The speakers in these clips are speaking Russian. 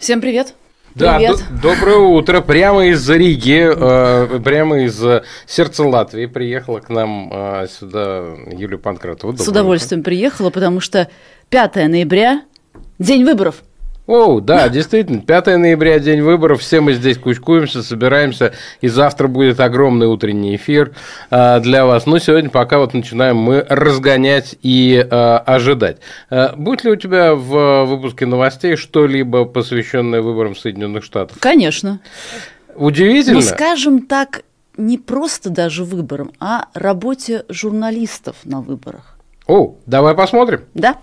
Всем привет. Да, привет. Доброе утро. Прямо из Риги, прямо из сердца Латвии приехала к нам сюда Юлия Панкратова. С удовольствием приехала, потому что 5 ноября – день выборов. О, да, действительно, 5 ноября, день выборов, все мы здесь кучкуемся, собираемся, и завтра будет огромный утренний эфир для вас. Но сегодня пока вот начинаем мы разгонять и ожидать. Будет ли у тебя в выпуске новостей что-либо, посвященное выборам Соединенных Штатов? Конечно. Удивительно. Ну, скажем так, не просто даже выборам, а работе журналистов на выборах. О, давай посмотрим. Да.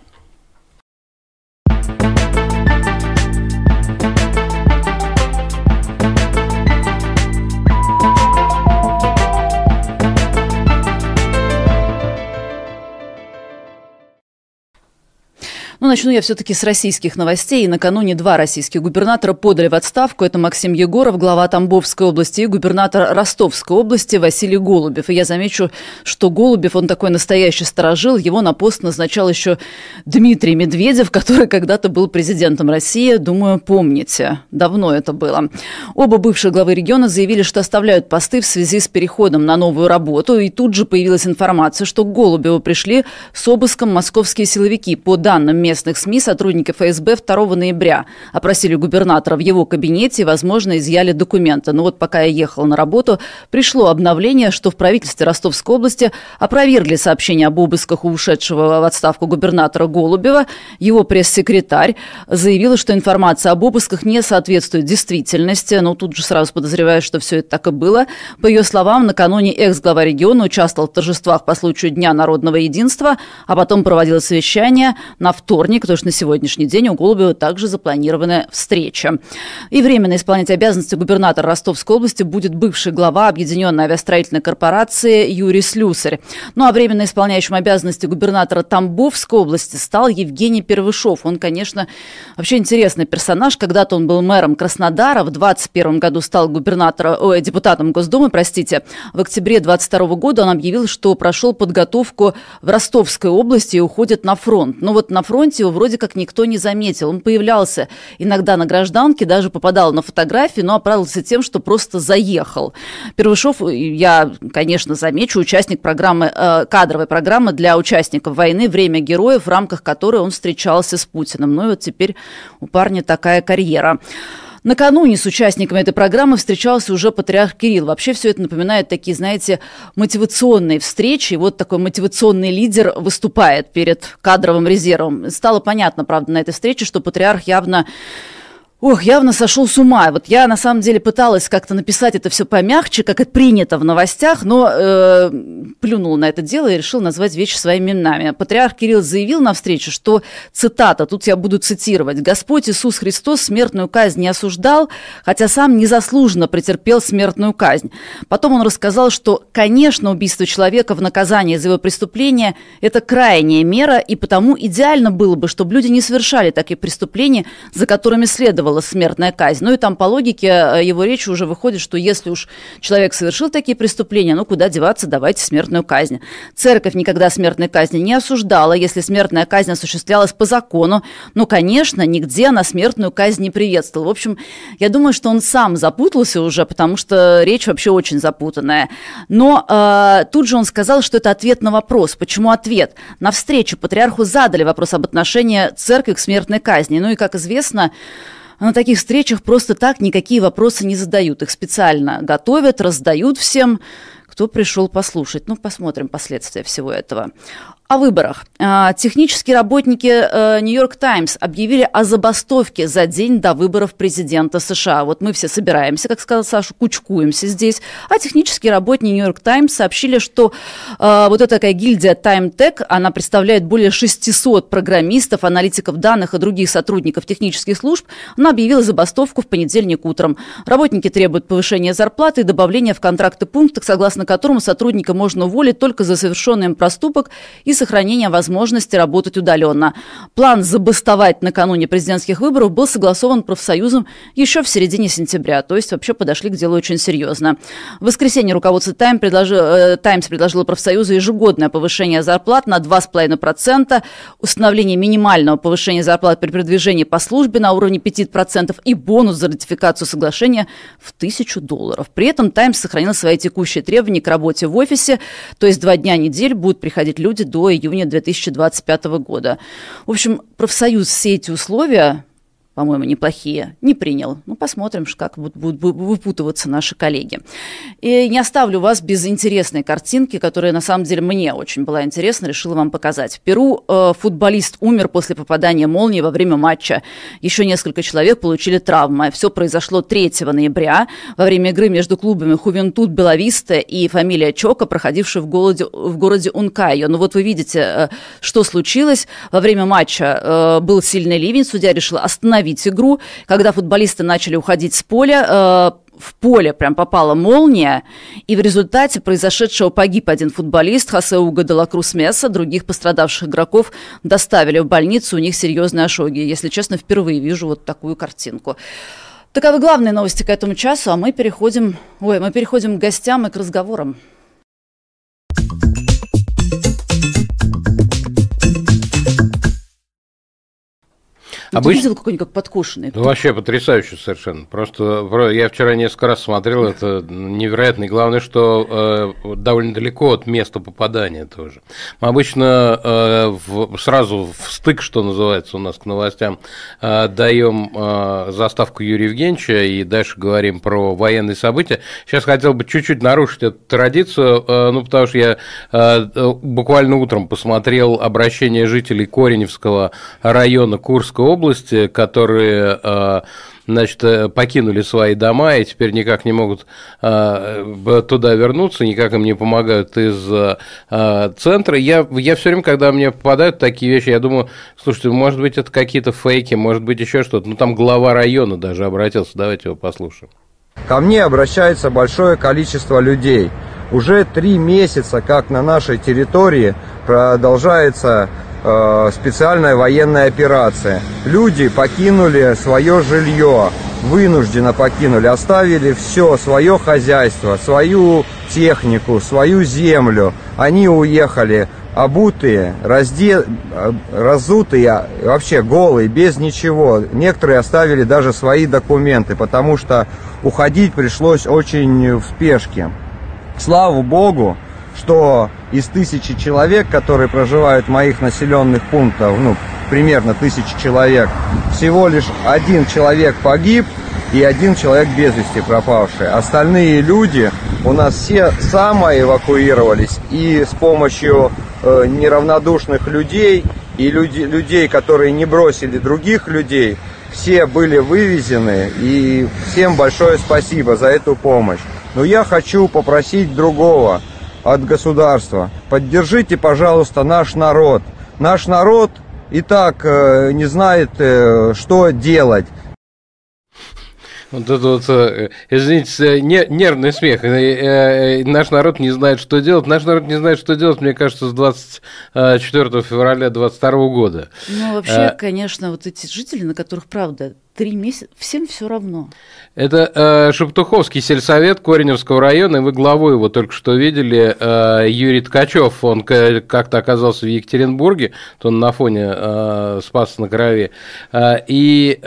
Ну, начну я все-таки с российских новостей. Накануне 2 российских губернатора подали в отставку. Это Максим Егоров, глава Тамбовской области, и губернатор Ростовской области Василий Голубев. И я замечу, что Голубев, он такой настоящий старожил. Его на пост назначал еще Дмитрий Медведев, который когда-то был президентом России. Думаю, помните. Давно это было. Оба бывших главы региона заявили, что оставляют посты в связи с переходом на новую работу. И тут же появилась информация, что к Голубеву пришли с обыском московские силовики. По данным местных СМИ, сотрудники ФСБ 2 ноября опросили губернатора в его кабинете и, возможно, изъяли документы. Но вот пока я ехала на работу, пришло обновление, что в правительстве Ростовской области опровергли сообщение об обысках у ушедшего в отставку губернатора Голубева. Его пресс-секретарь заявила, что информация об обысках не соответствует действительности. Но тут же сразу подозреваю, что все это так и было. По ее словам, накануне экс-глава региона участвовал в торжествах по случаю Дня народного единства, а потом проводила совещание на вторник, потому что на сегодняшний день у Голубева также запланирована встреча. И временно исполнять обязанности губернатора Ростовской области будет бывший глава Объединенной авиастроительной корпорации Юрий Слюсарь. Ну а временно исполняющим обязанности губернатора Тамбовской области стал Евгений Первышов. Он, конечно, вообще интересный персонаж. Когда-то он был мэром Краснодара, в 2021 году стал депутатом Госдумы, В октябре 2022 года он объявил, что прошел подготовку в Ростовской области и уходит на фронт. Но вот на фронте его вроде как никто не заметил. Он появлялся иногда на гражданке, даже попадал на фотографии, но оправдывался тем, что просто заехал. Первышов, я, конечно, замечу, участник программы, кадровой программы для участников войны «Время героев», в рамках которой он встречался с Путиным. Ну и вот теперь у парня такая карьера. Накануне с участниками этой программы встречался уже патриарх Кирилл. Вообще все это напоминает такие, знаете, мотивационные встречи. И вот такой мотивационный лидер выступает перед кадровым резервом. Стало понятно, правда, на этой встрече, что патриарх явно сошел с ума. Вот я, на самом деле, пыталась как-то написать это все помягче, как это принято в новостях, но плюнула на это дело и решила назвать вещи своими именами. Патриарх Кирилл заявил на встрече, что, цитата, тут я буду цитировать: «Господь Иисус Христос смертную казнь не осуждал, хотя сам незаслуженно претерпел смертную казнь». Потом он рассказал, что, конечно, убийство человека в наказание за его преступление – это крайняя мера, и потому идеально было бы, чтобы люди не совершали такие преступления, за которыми следовало смертная казнь. Ну и там по логике его речи уже выходит, что если уж человек совершил такие преступления, ну куда деваться, давайте смертную казнь. Церковь никогда смертной казни не осуждала, если смертная казнь осуществлялась по закону. Ну, конечно, нигде она смертную казнь не приветствовала. В общем, я думаю, что он сам запутался уже, потому что речь вообще очень запутанная. Но тут же он сказал, что это ответ на вопрос. Почему ответ? На встрече патриарху задали вопрос об отношении церкви к смертной казни. Ну и, как известно, на таких встречах просто так никакие вопросы не задают. Их специально готовят, раздают всем, кто пришел послушать. Ну, посмотрим последствия всего этого. О выборах. Технические работники «Нью-Йорк Таймс» объявили о забастовке за день до выборов президента США. Вот мы все собираемся, как сказал Саша, кучкуемся здесь. А технические работники «Нью-Йорк Таймс» сообщили, что вот эта такая гильдия Time Tech, она представляет более 600 программистов, аналитиков данных и других сотрудников технических служб. Она объявила забастовку в понедельник утром. Работники требуют повышения зарплаты и добавления в контракты пункта, согласно которому сотрудника можно уволить только за совершенный им проступок и сохранения возможности работать удаленно. План забастовать накануне президентских выборов был согласован профсоюзом еще в середине сентября, то есть вообще подошли к делу очень серьезно. В воскресенье руководство «Таймс» предложило профсоюзу ежегодное повышение зарплат на 2,5%, установление минимального повышения зарплат при продвижении по службе на уровне 5% и бонус за ратификацию соглашения в $1000. При этом «Таймс» сохранил свои текущие требования к работе в офисе, то есть 2 дня в неделю будут приходить люди до июня 2025 года. В общем, профсоюз все эти условия, по-моему, неплохие, не принял. Ну, посмотрим, как будут выпутываться наши коллеги. И не оставлю вас без интересной картинки, которая, на самом деле, мне очень была интересна, решила вам показать. В Перу футболист умер после попадания молнии во время матча. Еще несколько человек получили травмы. Все произошло 3 ноября во время игры между клубами «Хувентуд Белависта» и «Фамилия Чока», проходившей в городе Ункайо. Ну вот вы видите, что случилось. Во время матча был сильный ливень, судья решил остановить игру. Когда футболисты начали уходить с поля, в поле прям попала молния, и в результате произошедшего погиб один футболист Хосе Уго де ла Крус Меса. Других пострадавших игроков доставили в больницу, у них серьезные ошоги. Если честно, впервые вижу вот такую картинку. Таковы главные новости к этому часу, а мы переходим к гостям и к разговорам. Ты видел какой-нибудь как подкошенный? Ну, вообще потрясающе совершенно. Просто я вчера несколько раз смотрел, это невероятно. И главное, что довольно далеко от места попадания тоже. Мы обычно сразу в стык, что называется у нас, к новостям, даем заставку Юрия Евгеньевича и дальше говорим про военные события. Сейчас хотел бы чуть-чуть нарушить эту традицию, потому что я буквально утром посмотрел обращение жителей Кореневского района Курской области, которые, значит, покинули свои дома и теперь никак не могут туда вернуться, никак им не помогают из центра. Я все время, когда мне попадают такие вещи, я думаю, слушайте, может быть, это какие-то фейки, может быть, еще что-то. Ну, там глава района даже обратился, давайте его послушаем. Ко мне обращается большое количество людей. Уже 3 месяца, как на нашей территории продолжается специальная военная операция. Люди покинули свое жилье, вынужденно покинули, оставили все, свое хозяйство, свою технику, свою землю. Они уехали обутые, разутые, вообще голые, без ничего. Некоторые оставили даже свои документы, потому что уходить пришлось очень в спешке. Слава Богу, что из 1000 человек, которые проживают в моих населенных пунктах, примерно 1000 человек, всего лишь 1 человек погиб и 1 человек без вести пропавший. Остальные люди у нас все самоэвакуировались, и с помощью неравнодушных людей и людей, которые не бросили других людей, все были вывезены, и всем большое спасибо за эту помощь. Но я хочу попросить другого от государства. Поддержите, пожалуйста, наш народ. Наш народ и так не знает, что делать. Вот это вот, извините, нервный смех. Наш народ не знает, что делать. Наш народ не знает, что делать, мне кажется, с 24 февраля 2022 года. Ну, вообще, конечно, вот эти жители, на которых, правда, 3 месяца, всем все равно. Это Шептуховский сельсовет Кореневского района, и вы главу его только что видели, Юрий Ткачев, он как-то оказался в Екатеринбурге, то он на фоне Спаса на Крови, и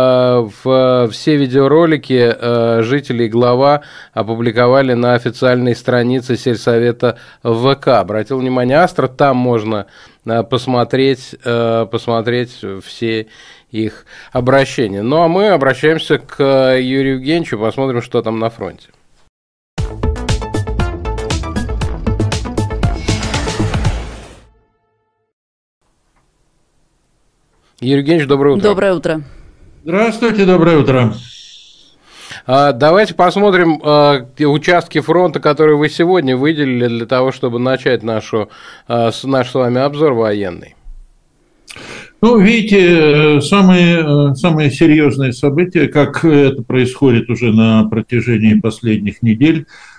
все видеоролики жители и глава опубликовали на официальной странице сельсовета в ВК. Обратил внимание Астра, там можно посмотреть все их обращения. Ну, а мы обращаемся к Юрию Евгеньевичу, посмотрим, что там на фронте. Юрий Евгеньевич, доброе утро. Доброе утро. Здравствуйте, доброе утро. Давайте посмотрим участки фронта, которые вы сегодня выделили для того, чтобы начать наш с вами обзор военный. Ну, видите, самые серьезные события, как это происходит уже на протяжении последних недель,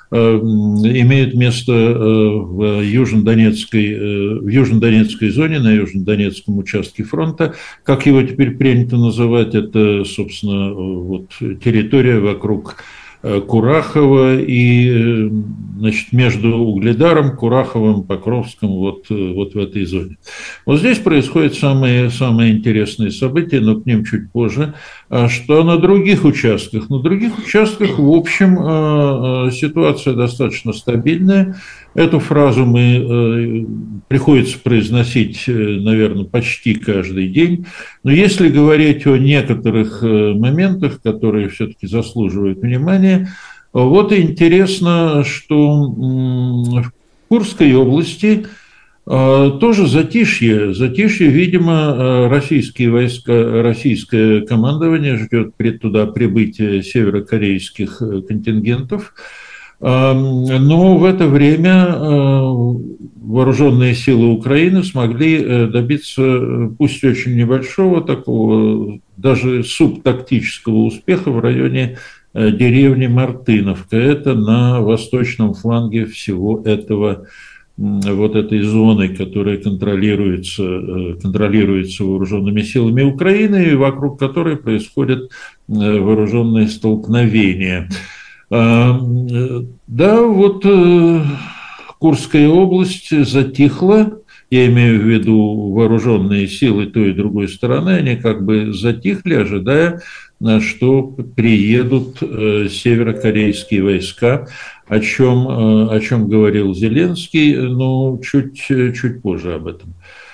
имеют место в Южнодонецкой зоне, на Южнодонецком участке фронта. Как его теперь принято называть, это, собственно, вот территория вокруг Курахова и, значит, между Угледаром, Кураховым, Покровском, вот в этой зоне. Вот здесь происходят самые интересные события, но к ним чуть позже. Что на других участках? На других участках, в общем, ситуация достаточно стабильная. Эту фразу приходится произносить, наверное, почти каждый день. Но если говорить о некоторых моментах, которые все-таки заслуживают внимания, вот интересно, что в Курской области тоже затишье. Затишье, видимо, российские войска, российское командование ждет туда прибытия северокорейских контингентов. Но в это время вооруженные силы Украины смогли добиться, пусть очень небольшого, такого даже субтактического успеха в районе деревни Мартыновка. Это на восточном фланге всего этого, вот этой зоны, которая контролируется вооруженными силами Украины, и вокруг которой происходят вооруженные столкновения. Да, вот Курская область затихла, я имею в виду вооруженные силы той и другой стороны, они как бы затихли, ожидая, что приедут северокорейские войска, о чем говорил Зеленский, но чуть позже об этом.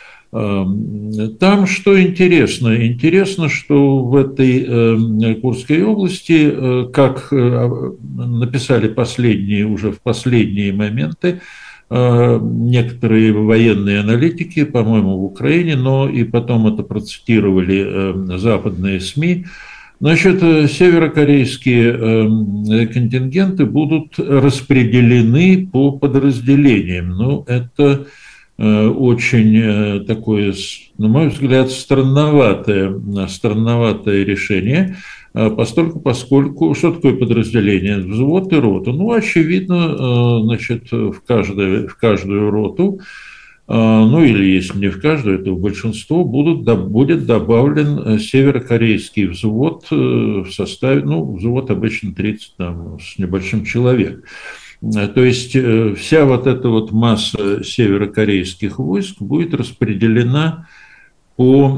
Там что интересно? Интересно, что в этой Курской области, как написали уже в последние моменты, некоторые военные аналитики, по-моему, в Украине, но и потом это процитировали западные СМИ, значит, северокорейские контингенты будут распределены по подразделениям. Ну, это очень такое, на мой взгляд, странноватое решение, поскольку что такое подразделение? Взвод и рота. Ну, очевидно, значит, в каждую роту, ну или если не в каждую, то в большинство будет добавлен северокорейский взвод в составе, ну, взвод обычно 30 там, с небольшим человек. То есть вся вот эта вот масса северокорейских войск будет распределена по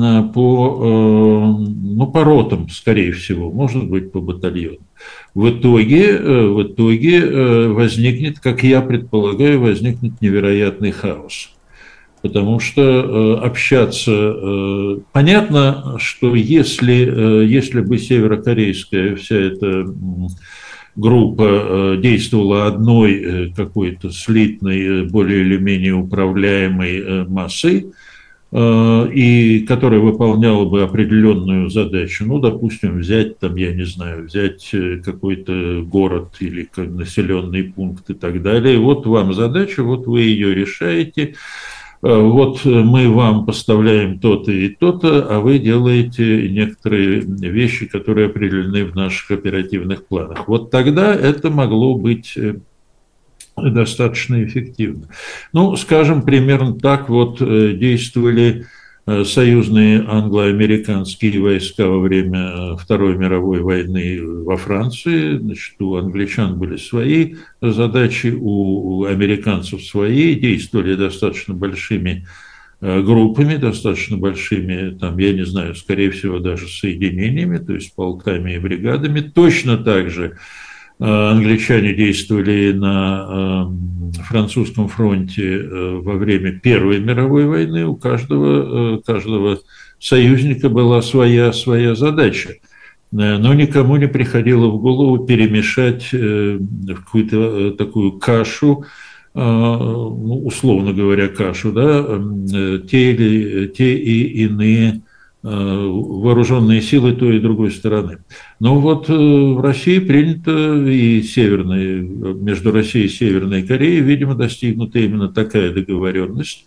ротам, скорее всего, может быть, по батальонам. В итоге возникнет, как я предполагаю, невероятный хаос. Потому что общаться... Понятно, что если бы северокорейская вся эта группа действовала одной какой-то слитной, более или менее управляемой массой, и которая выполняла бы определенную задачу, ну, допустим, взять какой-то город или населенный пункт и так далее. Вот вам задача, вот вы ее решаете, вот мы вам поставляем то-то и то-то, а вы делаете некоторые вещи, которые определены в наших оперативных планах. Вот тогда это могло быть достаточно эффективно. Ну, скажем, примерно так вот действовали союзные англо-американские войска во время Второй мировой войны во Франции. Значит, у англичан были свои задачи, у американцев свои, действовали достаточно большими группами, достаточно большими, там, я не знаю, скорее всего, даже соединениями, то есть полками и бригадами. Точно так же англичане действовали на французском фронте во время Первой мировой войны. У каждого союзника была своя задача. Но никому не приходило в голову перемешать в какую-то такую кашу, ну, условно говоря, кашу, да, те и иные вооруженные силы той и другой стороны. Но вот в России принято и между Россией и Северной Кореей, видимо, достигнута именно такая договоренность,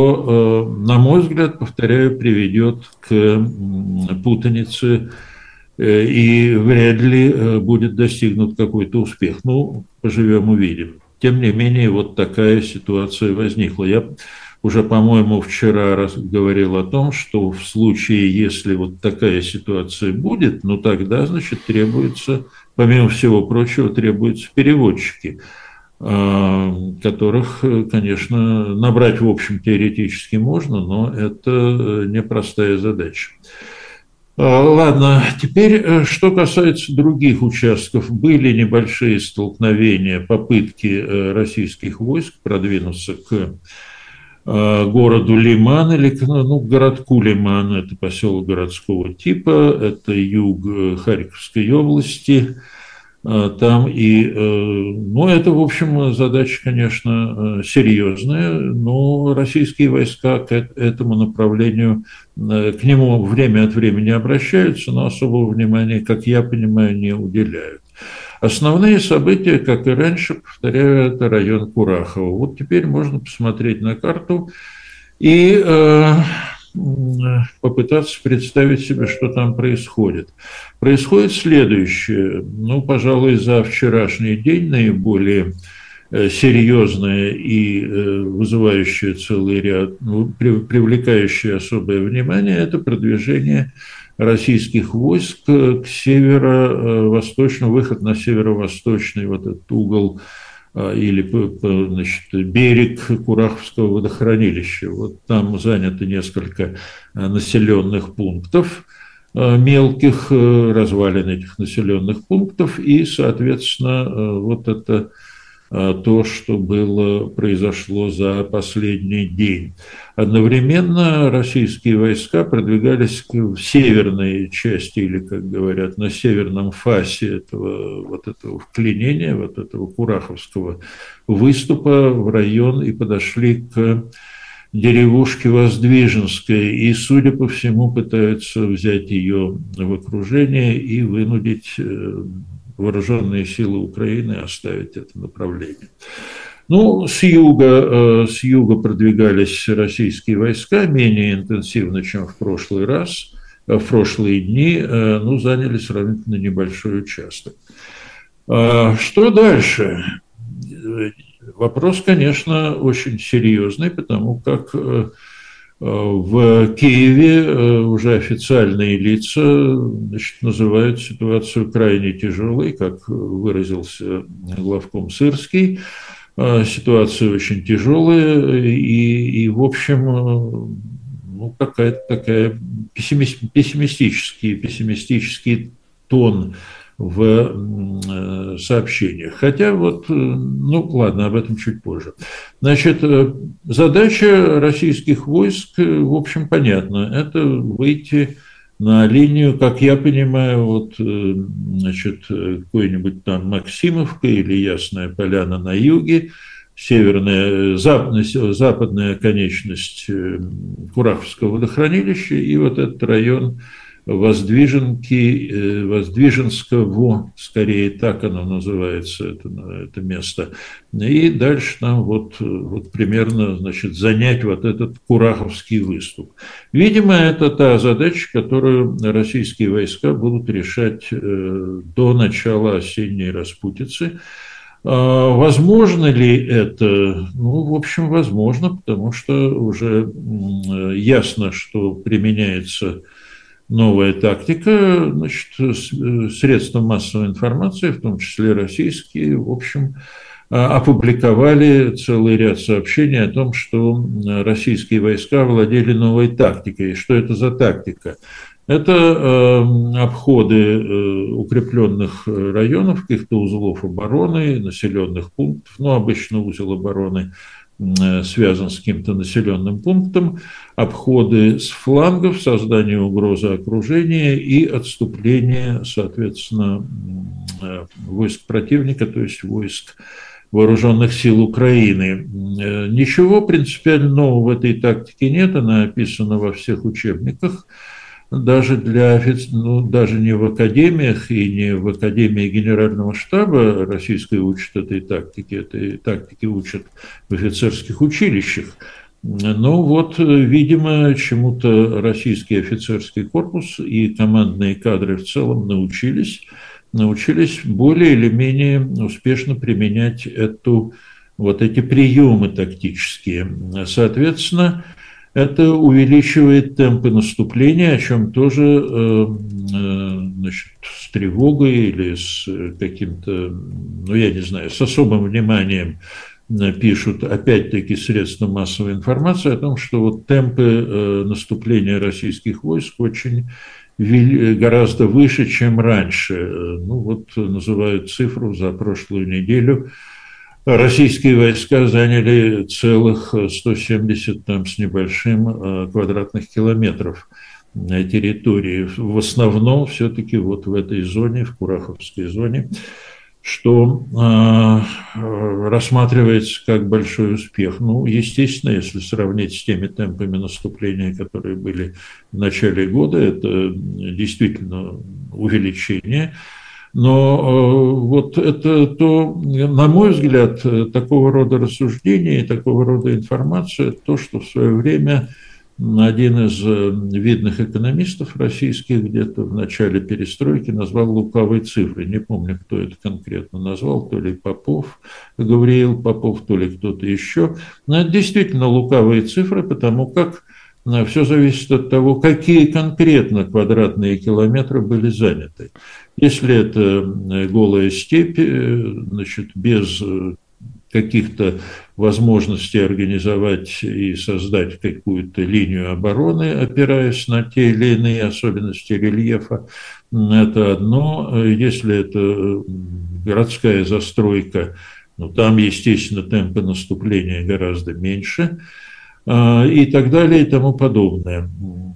что, на мой взгляд, повторяю, приведет к путанице и вряд ли будет достигнут какой-то успех. Ну, поживем, увидим. Тем не менее, вот такая ситуация возникла. Я уже, по-моему, вчера говорил о том, что в случае, если вот такая ситуация будет, ну тогда, значит, требуется, помимо всего прочего, требуются переводчики, которых, конечно, набрать, в общем, теоретически можно, но это непростая задача. Ладно, теперь, что касается других участков. Были небольшие столкновения, попытки российских войск продвинуться к городу Лиман, или к городку Лиман, это поселок городского типа, это юг Харьковской области. Там ну, это, в общем, задача, конечно, серьезная, но российские войска к этому направлению, к нему время от времени обращаются, но особого внимания, как я понимаю, не уделяют. Основные события, как и раньше, повторяю, это район Курахово. Вот теперь можно посмотреть на карту и попытаться представить себе, что там происходит. Происходит следующее. Ну, пожалуй, за вчерашний день наиболее серьезное и вызывающее целый ряд, привлекающее особое внимание, это продвижение российских войск к северо-восточному, выход на северо-восточный вот этот угол или, значит, берег Кураховского водохранилища. Вот там занято несколько населенных пунктов, мелких развалин этих населенных пунктов, и, соответственно, вот это то, что произошло за последний день. Одновременно российские войска продвигались в северной части, или, как говорят, на северном фасе этого вклинения, вот этого Кураховского выступа в район, и подошли к деревушке Воздвиженская, и, судя по всему, пытаются взять ее в окружение и вынудить вооруженные силы Украины оставить это направление. Ну, с юга продвигались российские войска менее интенсивно, чем в прошлый раз, в прошлые дни, но заняли сравнительно небольшой участок. Что дальше? Вопрос, конечно, очень серьезный, потому как в Киеве уже официальные лица, значит, называют ситуацию крайне тяжелой, как выразился главком Сырский. Ситуация очень тяжелая, и в общем, ну, какая-то такая пессимистический тон в сообщениях. Хотя вот, ну ладно, об этом чуть позже. Значит, задача российских войск, в общем, понятна. Это выйти на линию, как я понимаю, вот, значит, какой-нибудь там Максимовка или Ясная Поляна на юге, западная конечность Кураховского водохранилища и вот этот район Воздвиженского, скорее так оно называется, это место. И дальше там вот примерно, значит, занять вот этот Кураховский выступ. Видимо, это та задача, которую российские войска будут решать до начала осенней распутицы. Возможно ли это? Ну, в общем, возможно, потому что уже ясно, что применяется новая тактика, значит, средства массовой информации, в том числе российские, в общем, опубликовали целый ряд сообщений о том, что российские войска владели новой тактикой. Что это за тактика? Это обходы укрепленных районов, каких-то узлов обороны, населенных пунктов, ну, обычно узел обороны связан с каким-то населенным пунктом, обходы с флангов, создание угрозы окружения и отступление, соответственно, войск противника, то есть войск вооруженных сил Украины. Ничего принципиально нового в этой тактике нет, она описана во всех учебниках. Даже даже не в академиях и не в Академии Генерального штаба российской учат этой тактике учат в офицерских училищах. Ну вот, видимо, чему-то российский офицерский корпус и командные кадры в целом научились более или менее успешно применять вот эти приемы тактические. Соответственно, это увеличивает темпы наступления, о чем тоже значит, с тревогой или с каким-то, ну я не знаю, с особым вниманием пишут, опять-таки, средства массовой информации о том, что вот темпы наступления российских войск очень гораздо выше, чем раньше. Ну вот называют цифру за прошлую неделю. Российские войска заняли целых 170 там, с небольшим квадратных километров территории. В основном все-таки вот в этой зоне, в Кураховской зоне, что рассматривается как большой успех. Ну, естественно, если сравнить с теми темпами наступления, которые были в начале года, это действительно увеличение. Но вот это то, на мой взгляд, такого рода рассуждения и такого рода информация, то, что в свое время один из видных экономистов российских где-то в начале перестройки назвал лукавой цифрой. Не помню, кто это конкретно назвал, то ли Попов, Гавриил Попов, то ли кто-то еще. Но это действительно лукавые цифры, потому как все зависит от того, какие конкретно квадратные километры были заняты. Если это голая степь, значит, без каких-то возможностей организовать и создать какую-то линию обороны, опираясь на те или иные особенности рельефа, это одно. Если это городская застройка, ну, там, естественно, темпы наступления гораздо меньше, и так далее, и тому подобное.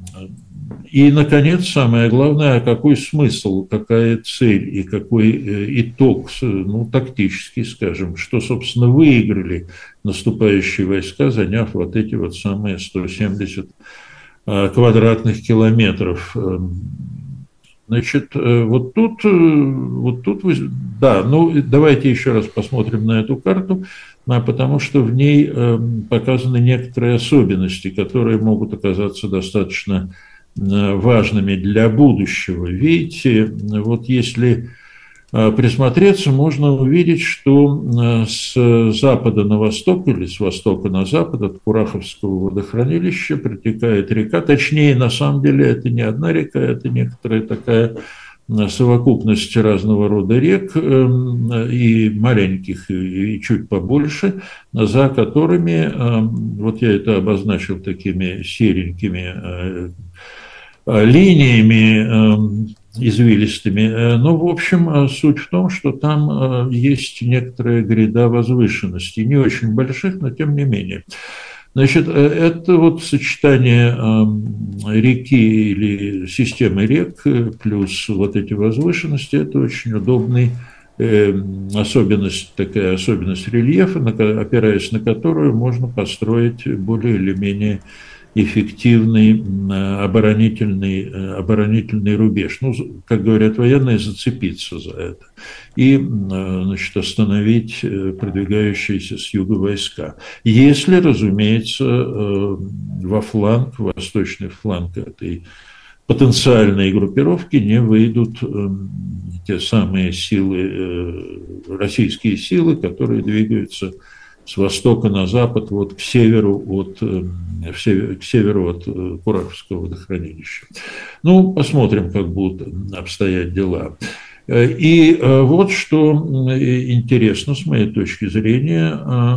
И, наконец, самое главное, какой смысл, какая цель и какой итог, ну, тактический, скажем, что, собственно, выиграли наступающие войска, заняв вот эти вот самые 170 квадратных километров. Значит, вот тут, да, ну, давайте еще раз посмотрим на эту карту, потому что в ней показаны некоторые особенности, которые могут оказаться достаточно важными для будущего. Видите, вот если присмотреться, можно увидеть, что с запада на восток или с востока на запад от Кураховского водохранилища протекает река. Точнее, на самом деле, это не одна река, это некоторая такая совокупность разного рода рек, и маленьких, и чуть побольше, за которыми, вот я это обозначил такими серенькими линиями извилистыми. Ну, в общем, суть в том, что там есть некоторая гряда возвышенностей, не очень больших, но тем не менее. Значит, это вот сочетание реки или системы рек плюс вот эти возвышенности, это очень удобный особенность, такая особенность рельефа, опираясь на которую можно построить более или менее эффективный оборонительный рубеж. Ну, как говорят военные, зацепиться за это и, значит, остановить продвигающиеся с юга войска. Если, разумеется, во восточный фланг этой потенциальной группировки не выйдут те самые силы, российские силы, которые двигаются с востока на запад, вот к северу от Кураховского водохранилища. Ну, посмотрим, как будут обстоять дела. И вот что интересно с моей точки зрения,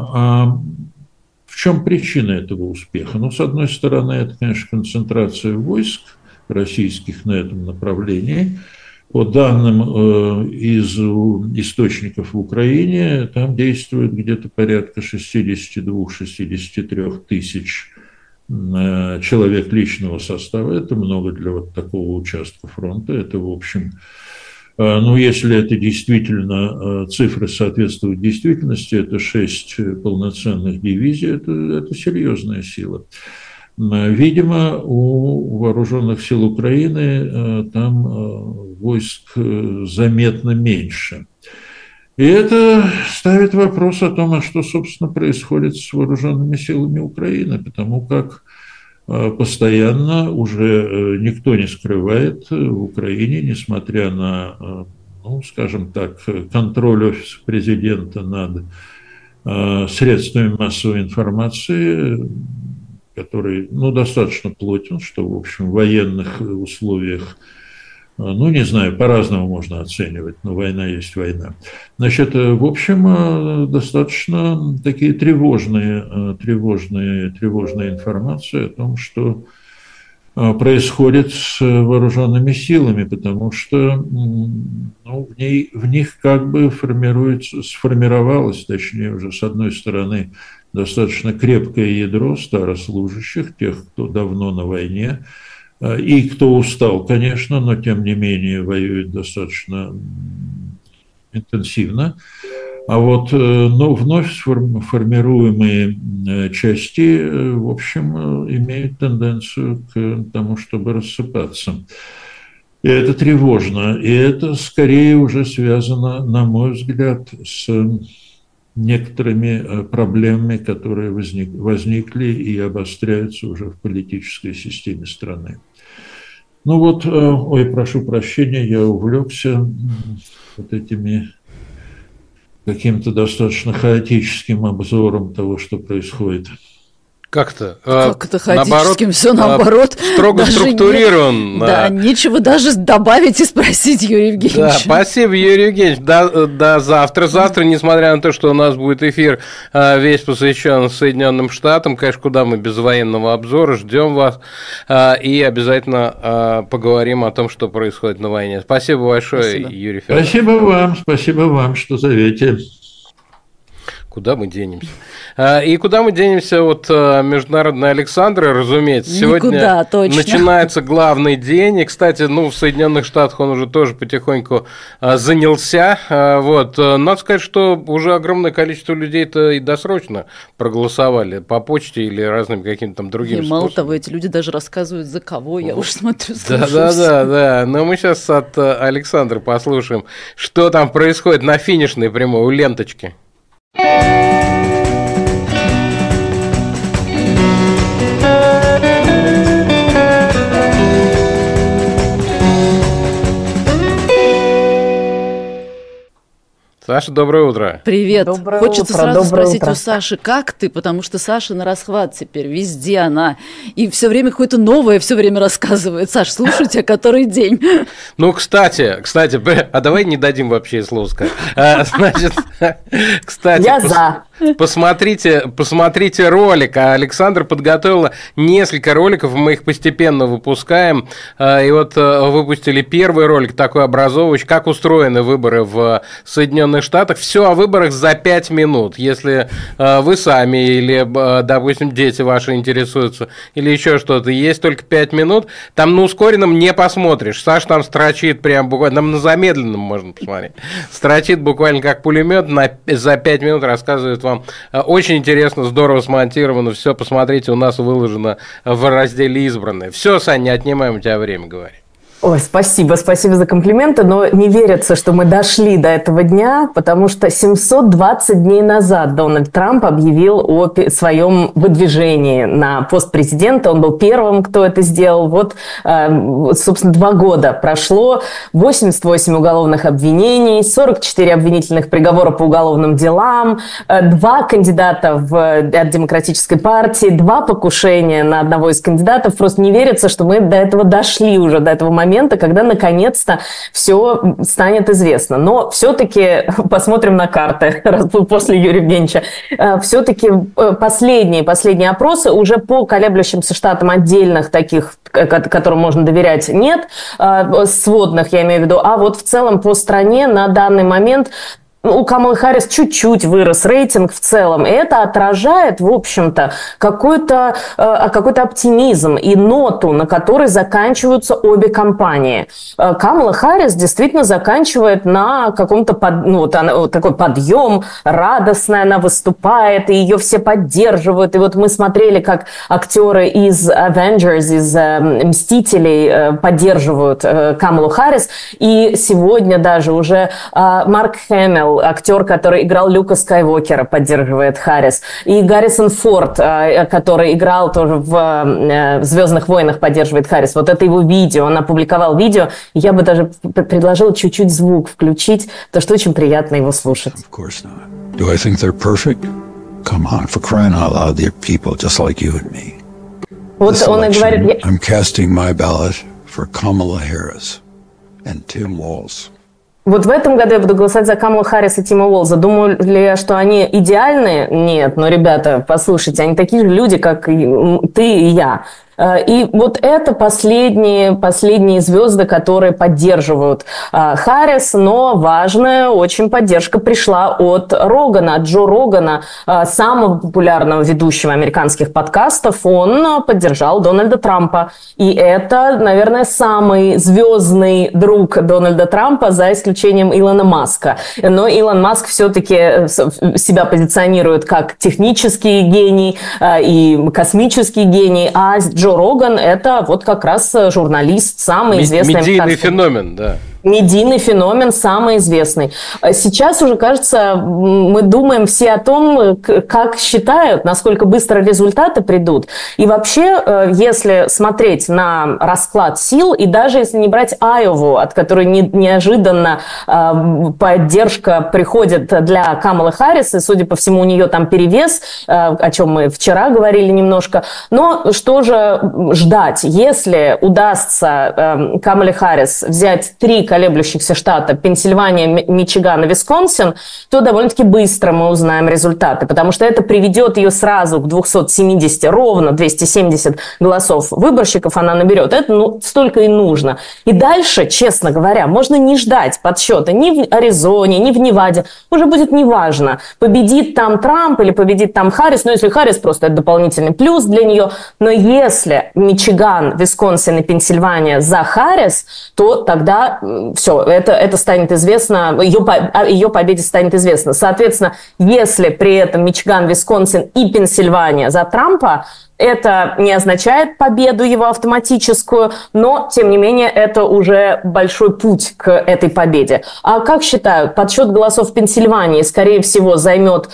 в чем причина этого успеха? Ну, с одной стороны, это, конечно, концентрация войск российских на этом направлении. По данным из источников в Украине, там действует где-то порядка 62-63 тысяч человек личного состава. Это много для вот такого участка фронта. Это, в общем, ну, если это действительно цифры соответствуют действительности, это 6 полноценных дивизий, это серьезная сила. Видимо, у вооруженных сил Украины там войск заметно меньше. И это ставит вопрос о том, а что, собственно, происходит с вооруженными силами Украины, потому как постоянно уже никто не скрывает в Украине, несмотря на, ну, скажем так, контроль офиса президента над средствами массовой информации, который, ну, достаточно плотен, что, в общем, в военных условиях, ну, не знаю, по-разному можно оценивать, но война есть война. Значит, в общем, достаточно такие тревожные информации о том, что происходит с вооруженными силами, потому что, ну, в них как бы сформировалось, точнее уже с одной стороны, достаточно крепкое ядро старослужащих, тех, кто давно на войне, и кто устал, конечно, но тем не менее воюет достаточно интенсивно. А вот, но вновь формируемые части, в общем, имеют тенденцию к тому, чтобы рассыпаться. И это тревожно. И это скорее уже связано, на мой взгляд, с некоторыми проблемами, которые возникли и обостряются уже в политической системе страны. Ну вот, ой, прошу прощения, я увлекся вот этими каким-то достаточно хаотическим обзором того, что происходит. Как-то? Как это хаотическим, все наоборот. Строго структурирован. Да, нечего даже добавить и спросить, Юрий Евгеньевич. Да, спасибо, Юрий Евгеньевич. До завтра. Завтра, несмотря на то, что у нас будет эфир весь посвящен Соединенным Штатам, конечно, куда мы без военного обзора, ждем вас и обязательно поговорим о том, что происходит на войне. Спасибо большое, Юрий Федорович. Спасибо вам, что зовете. Куда мы денемся? И куда мы денемся от Международной Александры, разумеется. Сегодня начинается главный день. И, кстати, в Соединенных Штатах он уже тоже потихоньку занялся. Вот. Надо сказать, что уже огромное количество людей-то и досрочно проголосовали по почте или разным каким-то там другим способом. Мало того, эти люди даже рассказывают, за кого, я уж смотрю, Да. Но мы сейчас от Александры послушаем, что там происходит на финишной прямой у ленточки. Саша, доброе утро. Привет. Доброе Хочется утро, сразу спросить утро. у Саши, как ты? Потому что Саша на расхват теперь, везде она. И все время какое-то новое все время рассказывает. Саш, слушаю тебя который день. Кстати, а давай не дадим вообще слов сказать. Значит, кстати, я за. Посмотрите ролик. Александра подготовила несколько роликов, мы их постепенно выпускаем. И вот выпустили первый ролик, такой образовывающий, как устроены выборы в Соединенных Штатах. Все о выборах за 5 минут. Если вы сами или, допустим, дети ваши интересуются, или еще что-то, есть только 5 минут, там на ускоренном не посмотришь. Саша там строчит прям буквально, там на замедленном можно посмотреть. Строчит буквально как пулемет, за 5 минут рассказывает вам. Очень интересно, здорово смонтировано. Все, посмотрите, у нас выложено в разделе «Избранное». Все, Сань, не отнимаем у тебя время, говори. Ой, спасибо за комплименты, но не верится, что мы дошли до этого дня, потому что 720 дней назад Дональд Трамп объявил о своем выдвижении на пост президента. Он был первым, кто это сделал. Вот, собственно, 2 года прошло, 88 уголовных обвинений, 44 обвинительных приговора по уголовным делам, 2 кандидата от Демократической партии, 2 покушения на одного из кандидатов. Просто не верится, что мы до этого дошли уже, до этого момента, когда наконец-то все станет известно. Но все-таки посмотрим на карты после Юрия Евгеньевича. Все-таки последние опросы уже по колеблющимся штатам отдельных таких, которым можно доверять, нет. Сводных, я имею в виду. А вот в целом по стране на данный момент у Камалы Харрис чуть-чуть вырос рейтинг в целом, и это отражает, в общем-то, какой-то оптимизм и ноту, на которой заканчиваются обе кампании. Камала Харрис действительно заканчивает на каком-то такой подъем, радостная она выступает, и ее все поддерживают. И вот мы смотрели, как актеры из Avengers, из Мстителей поддерживают Камалу Харрис, и сегодня даже уже Марк Хэмилл, Фаррелл, актер, который играл Люка Скайуокера, поддерживает Харрис. И Гаррисон Форд, который играл тоже в «Звездных войнах», поддерживает Харрис. Вот это его видео, он опубликовал видео. Я бы даже предложила чуть-чуть звук включить, потому что очень приятно его слушать. Do I think they're perfect? Come on, for crying out loud, they're people just like you and me. Вот он и говорит... I'm casting my ballot for Kamala Harris and Tim Walz. Вот в этом году я буду голосовать за Камалу Харрис и Тима Уолза. Думаю ли, что они идеальные? Нет, но, ребята, послушайте, они такие же люди, как и ты и я. И вот это последние звезды, которые поддерживают Харрис, но важная очень поддержка пришла от Рогана, от Джо Рогана, самого популярного ведущего американских подкастов. Он поддержал Дональда Трампа. И это, наверное, самый звездный друг Дональда Трампа, за исключением Илона Маска. Но Илон Маск все-таки себя позиционирует как технический гений и космический гений, а Джо Роган – это вот как раз журналист, самый известный. Медийный феномен, да. Медийный феномен, самый известный. Сейчас уже, кажется, мы думаем все о том, как считают, насколько быстро результаты придут. И вообще, если смотреть на расклад сил, и даже если не брать Айову, от которой неожиданно поддержка приходит для Камалы Харрис, и, судя по всему, у нее там перевес, о чем мы вчера говорили немножко. Но что же ждать? Если удастся Камале Харрис взять 3 колеблющихся штата Пенсильвания, Мичиган и Висконсин, то довольно-таки быстро мы узнаем результаты, потому что это приведет ее сразу к 270, ровно 270 голосов выборщиков она наберет. Это столько и нужно. И дальше, честно говоря, можно не ждать подсчета ни в Аризоне, ни в Неваде. Уже будет неважно, победит там Трамп или победит там Харрис. Но если Харрис, просто это дополнительный плюс для нее. Но если Мичиган, Висконсин и Пенсильвания за Харрис, то тогда все, это станет известно, ее победе станет известно. Соответственно, если при этом Мичиган, Висконсин и Пенсильвания за Трампа, это не означает победу его автоматическую, но, тем не менее, это уже большой путь к этой победе. А как считают, подсчет голосов в Пенсильвании, скорее всего, займет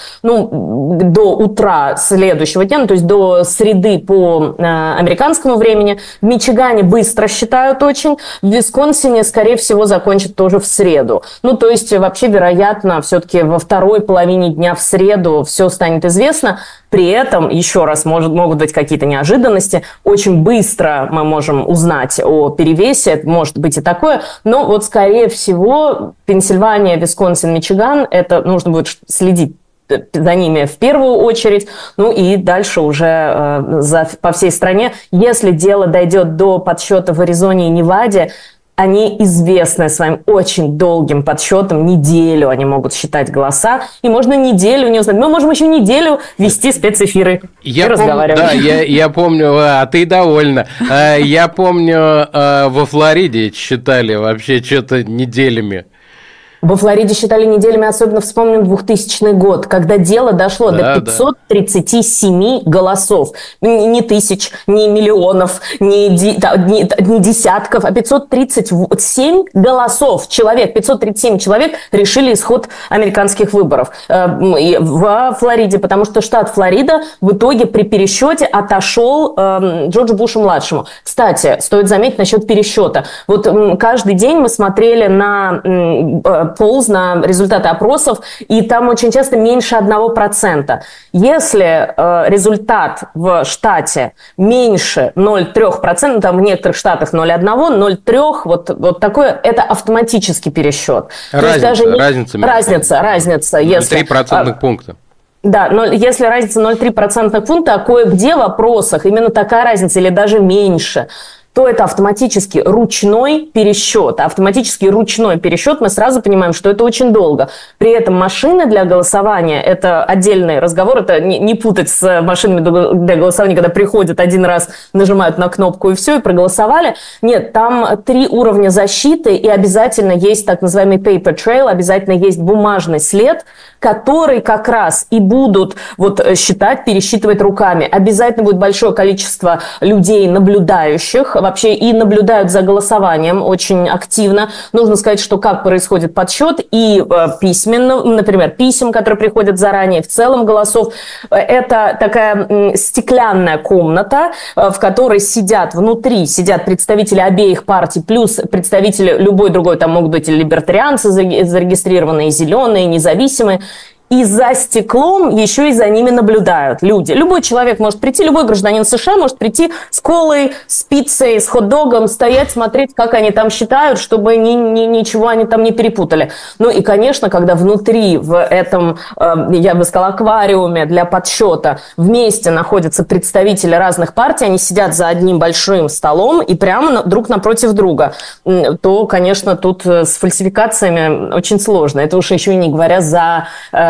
до утра следующего дня, то есть до среды по американскому времени. В Мичигане быстро считают очень, в Висконсине, скорее всего, закончат тоже в среду. То есть, вообще, вероятно, все-таки во второй половине дня в среду все станет известно. При этом, еще раз, могут быть какие-то неожиданности. Очень быстро мы можем узнать о перевесе, это может быть и такое. Но вот, скорее всего, Пенсильвания, Висконсин, Мичиган, это нужно будет следить за ними в первую очередь, и дальше уже по всей стране. Если дело дойдет до подсчета в Аризоне и Неваде, они известны своим очень долгим подсчетом, неделю они могут считать голоса, и можно неделю не узнать. Мы можем еще неделю вести спецэфиры и разговаривать. Да, я помню, а ты довольна. Я помню, во Флориде считали вообще что-то неделями. Во Флориде считали неделями, особенно вспомним 2000 год, когда дело дошло до 537 голосов. Не тысяч, не миллионов, не десятков, а 537 голосов. 537 человек решили исход американских выборов во Флориде, потому что штат Флорида в итоге при пересчете отошел Джорджу Бушу-младшему. Кстати, стоит заметить насчет пересчета. Вот каждый день мы смотрели на полз, на результаты опросов, и там очень часто меньше 1%. Если результат в штате меньше 0,3%, там в некоторых штатах 0,1, 0,3, вот такое, это автоматический пересчет. Разница. Если 3% пункта. Да, но если разница 0,3% пункта, а кое-где в опросах именно такая разница или даже меньше, то это автоматически ручной пересчет. Автоматический ручной пересчет, мы сразу понимаем, что это очень долго. При этом машины для голосования – это отдельный разговор. Это не путать с машинами для голосования, когда приходят один раз, нажимают на кнопку и все, и проголосовали. Нет, там 3 уровня защиты, и обязательно есть так называемый paper trail, обязательно есть бумажный след, который как раз и будут считать, пересчитывать руками. Обязательно будет большое количество людей, наблюдающих вообще и наблюдают за голосованием очень активно. Нужно сказать, что как происходит подсчет и письменно, например, писем, которые приходят заранее, в целом голосов. Это такая стеклянная комната, в которой внутри сидят представители обеих партий, плюс представители любой другой, там могут быть и либертарианцы зарегистрированные, зеленые, независимые. И за стеклом еще и за ними наблюдают люди. Любой человек может прийти, любой гражданин США может прийти с колой, с пиццей, с хот-догом, стоять, смотреть, как они там считают, чтобы ничего они там не перепутали. Ну и, конечно, когда внутри, в этом, я бы сказала, аквариуме для подсчета вместе находятся представители разных партий, они сидят за одним большим столом и прямо друг напротив друга, то, конечно, тут с фальсификациями очень сложно. Это уж еще и не говоря за...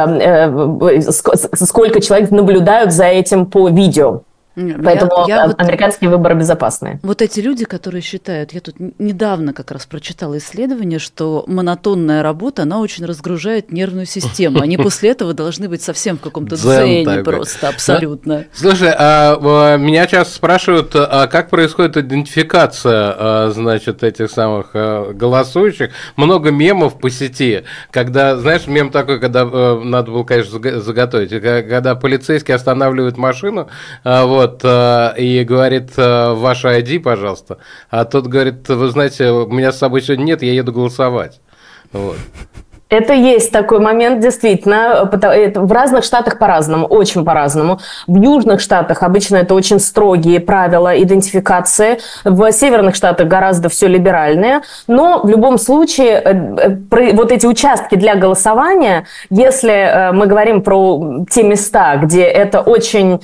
сколько человек наблюдают за этим по видео. Поэтому американские выборы безопасные. Вот эти люди, которые считают, я тут недавно как раз прочитала исследование, что монотонная работа, она очень разгружает нервную систему. Они после этого должны быть совсем в каком-то дзене просто, абсолютно. Слушай, меня часто спрашивают, как происходит идентификация, значит, этих самых голосующих. Много мемов по сети, когда, знаешь, мем такой, когда надо было, конечно, заготовить, когда полицейский останавливает машину, вот, и говорит, ваш ID, пожалуйста. А тот говорит, вы знаете, у меня с собой сегодня нет, я еду голосовать. Вот. Это есть такой момент, действительно. В разных штатах по-разному, очень по-разному. В южных штатах обычно это очень строгие правила идентификации. В северных штатах гораздо все либеральнее. Но в любом случае, вот эти участки для голосования, если мы говорим про те места, где это очень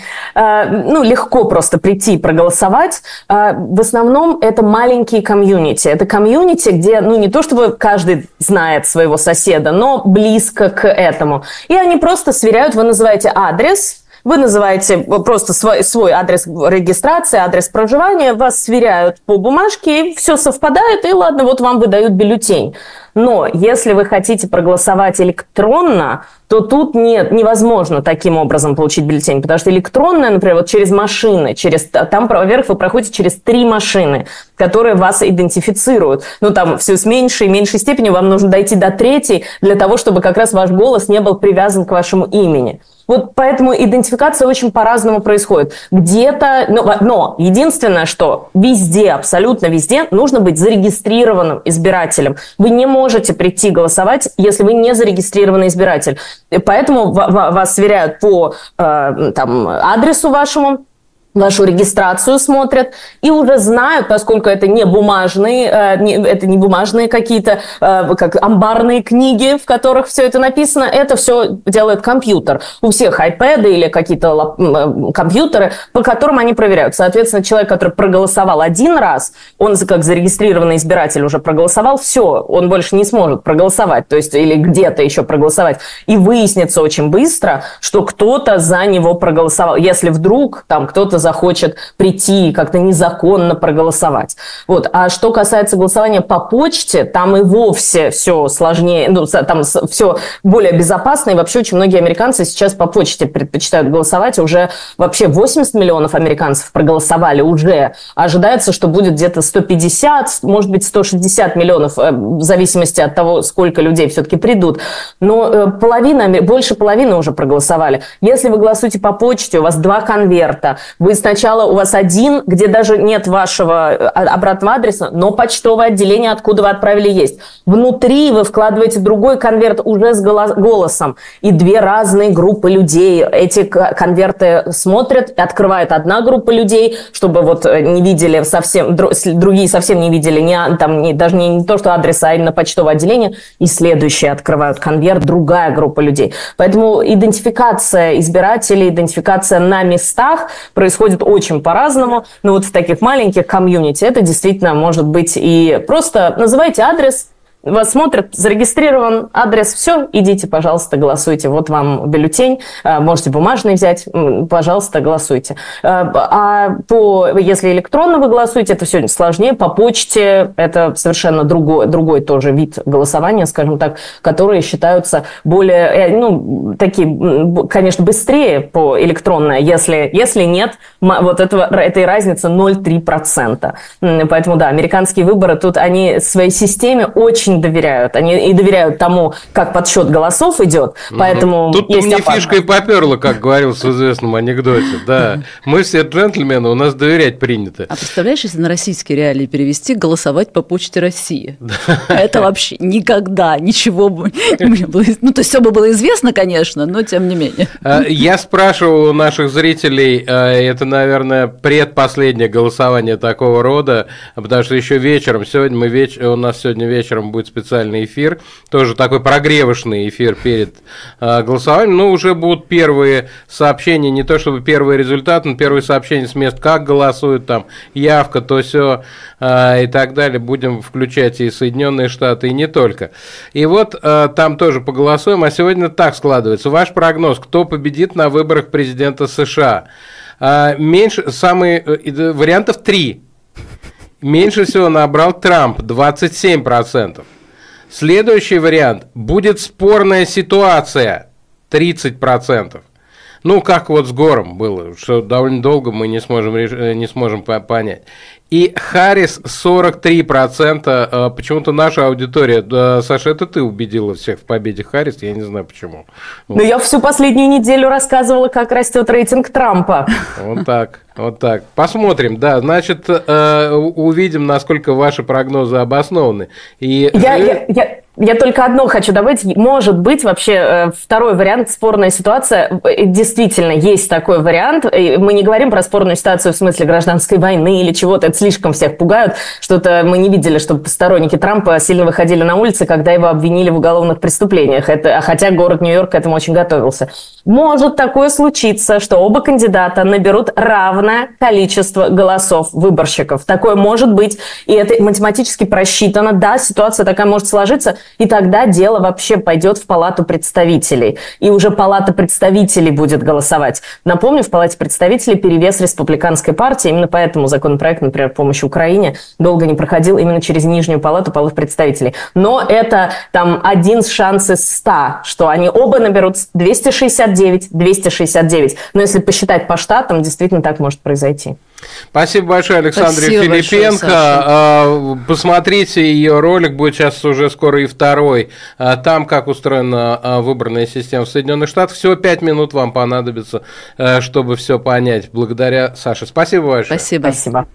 легко просто прийти проголосовать, в основном это маленькие комьюнити. Это комьюнити, где не то чтобы каждый знает своего соседа, но близко к этому. И они просто сверяют, вы называете адрес, вы называете просто свой адрес регистрации, адрес проживания, вас сверяют по бумажке, и все совпадает, и ладно, вот вам выдают бюллетень. Но если вы хотите проголосовать электронно, то тут невозможно таким образом получить бюллетень, потому что электронное, например, вот через машины, там, во-первых, вы проходите через 3 машины, которые вас идентифицируют. Там все с меньшей и меньшей степенью вам нужно дойти до 3 для того, чтобы как раз ваш голос не был привязан к вашему имени. Вот поэтому идентификация очень по-разному происходит. Где-то, но единственное, что везде, абсолютно везде, нужно быть зарегистрированным избирателем. Вы не можете прийти голосовать, если вы не зарегистрированный избиратель. Поэтому вас сверяют по адресу вашему, вашу регистрацию смотрят и уже знают, поскольку это не бумажные, какие-то как амбарные книги, в которых все это написано, это все делает компьютер. У всех iPad или какие-то компьютеры, по которым они проверяют. Соответственно, человек, который проголосовал один раз, он как зарегистрированный избиратель уже проголосовал, все, он больше не сможет проголосовать, то есть или где-то еще проголосовать. И выяснится очень быстро, что кто-то за него проголосовал. Если вдруг там кто-то захочет прийти как-то незаконно проголосовать. Вот. А что касается голосования по почте, там и вовсе все сложнее, там все более безопасно, и вообще очень многие американцы сейчас по почте предпочитают голосовать. Уже вообще 80 миллионов американцев проголосовали уже. Ожидается, что будет где-то 150, может быть 160 миллионов, в зависимости от того, сколько людей все-таки придут. Но больше половины уже проголосовали. Если вы голосуете по почте, у вас 2 конверта, сначала у вас один, где даже нет вашего обратного адреса, но почтовое отделение, откуда вы отправили, есть. Внутри вы вкладываете другой конверт уже с голосом. И 2 разные группы людей. Эти конверты смотрят, открывает одна группа людей, чтобы вот не видели совсем, другие совсем не видели даже не то, что адреса, а именно почтовое отделение. И следующие открывают конверт, другая группа людей. Поэтому идентификация избирателей, идентификация на местах происходит очень по-разному, но вот в таких маленьких комьюнити это действительно может быть и просто называйте адрес, вас смотрят, зарегистрирован адрес, все, идите, пожалуйста, голосуйте. Вот вам бюллетень, можете бумажный взять, пожалуйста, голосуйте. Если электронно вы голосуете, это все сложнее. По почте это совершенно другой тоже вид голосования, скажем так, которые считаются более, такие, конечно, быстрее по электронной. Если нет, вот этой разницы 0,3%. Поэтому, да, американские выборы, тут они своей системе очень доверяют. Они и доверяют тому, как подсчет голосов идет. Поэтому тут есть мне фишка и поперла, как говорил в известном анекдоте. Да, мы все джентльмены, у нас доверять принято. А представляешь, если на российские реалии перевести голосовать по почте России? Это вообще никогда ничего бы не было. Ну, то есть все бы было известно, конечно, но тем не менее. Я спрашивал у наших зрителей, это, наверное, предпоследнее голосование такого рода, потому что еще вечером, у нас сегодня вечером будет специальный эфир, тоже такой прогревочный эфир перед голосованием, но уже будут первые сообщения, не то чтобы первые результаты, но первые сообщения с мест, как голосуют, там, явка, то сё и так далее, будем включать и Соединенные Штаты, и не только. И вот там тоже поголосуем, а сегодня так складывается. Ваш прогноз, кто победит на выборах президента США? Вариантов 3. Меньше всего набрал Трамп, 27%. Следующий вариант. Будет спорная ситуация, 30%. Ну, как вот с Гором было, что довольно долго мы не сможем понять. И Харрис 43%. Почему-то наша аудитория. Саша, это ты убедила всех в победе Харрис, я не знаю почему. Но я всю последнюю неделю рассказывала, как растет рейтинг Трампа. Вот так. Посмотрим, да, значит, увидим, насколько ваши прогнозы обоснованы. Я только одно хочу добавить. Может быть, вообще второй вариант, спорная ситуация. Действительно, есть такой вариант. Мы не говорим про спорную ситуацию в смысле гражданской войны или чего-то. Это слишком всех пугают. Что-то мы не видели, чтобы сторонники Трампа сильно выходили на улицы, когда его обвинили в уголовных преступлениях. Хотя город Нью-Йорк к этому очень готовился. Может такое случиться, что оба кандидата наберут равное количество голосов выборщиков. Такое может быть. И это математически просчитано. Да, ситуация такая может сложиться. И тогда дело вообще пойдет в Палату представителей. И уже Палата представителей будет голосовать. Напомню, в Палате представителей перевес республиканской партии. Именно поэтому законопроект, например, помощи Украине долго не проходил именно через нижнюю палату представителей. Но это там один шанс из 100, что они оба наберут 269. Но если посчитать по штатам, действительно так может произойти. Спасибо большое, Александре Филипенко. Посмотрите ее ролик, будет сейчас уже скоро и второй. Там, как устроена выборная система в Соединенных Штатах. Всего 5 минут вам понадобится, чтобы все понять. Благодаря Саше. Спасибо большое. Спасибо.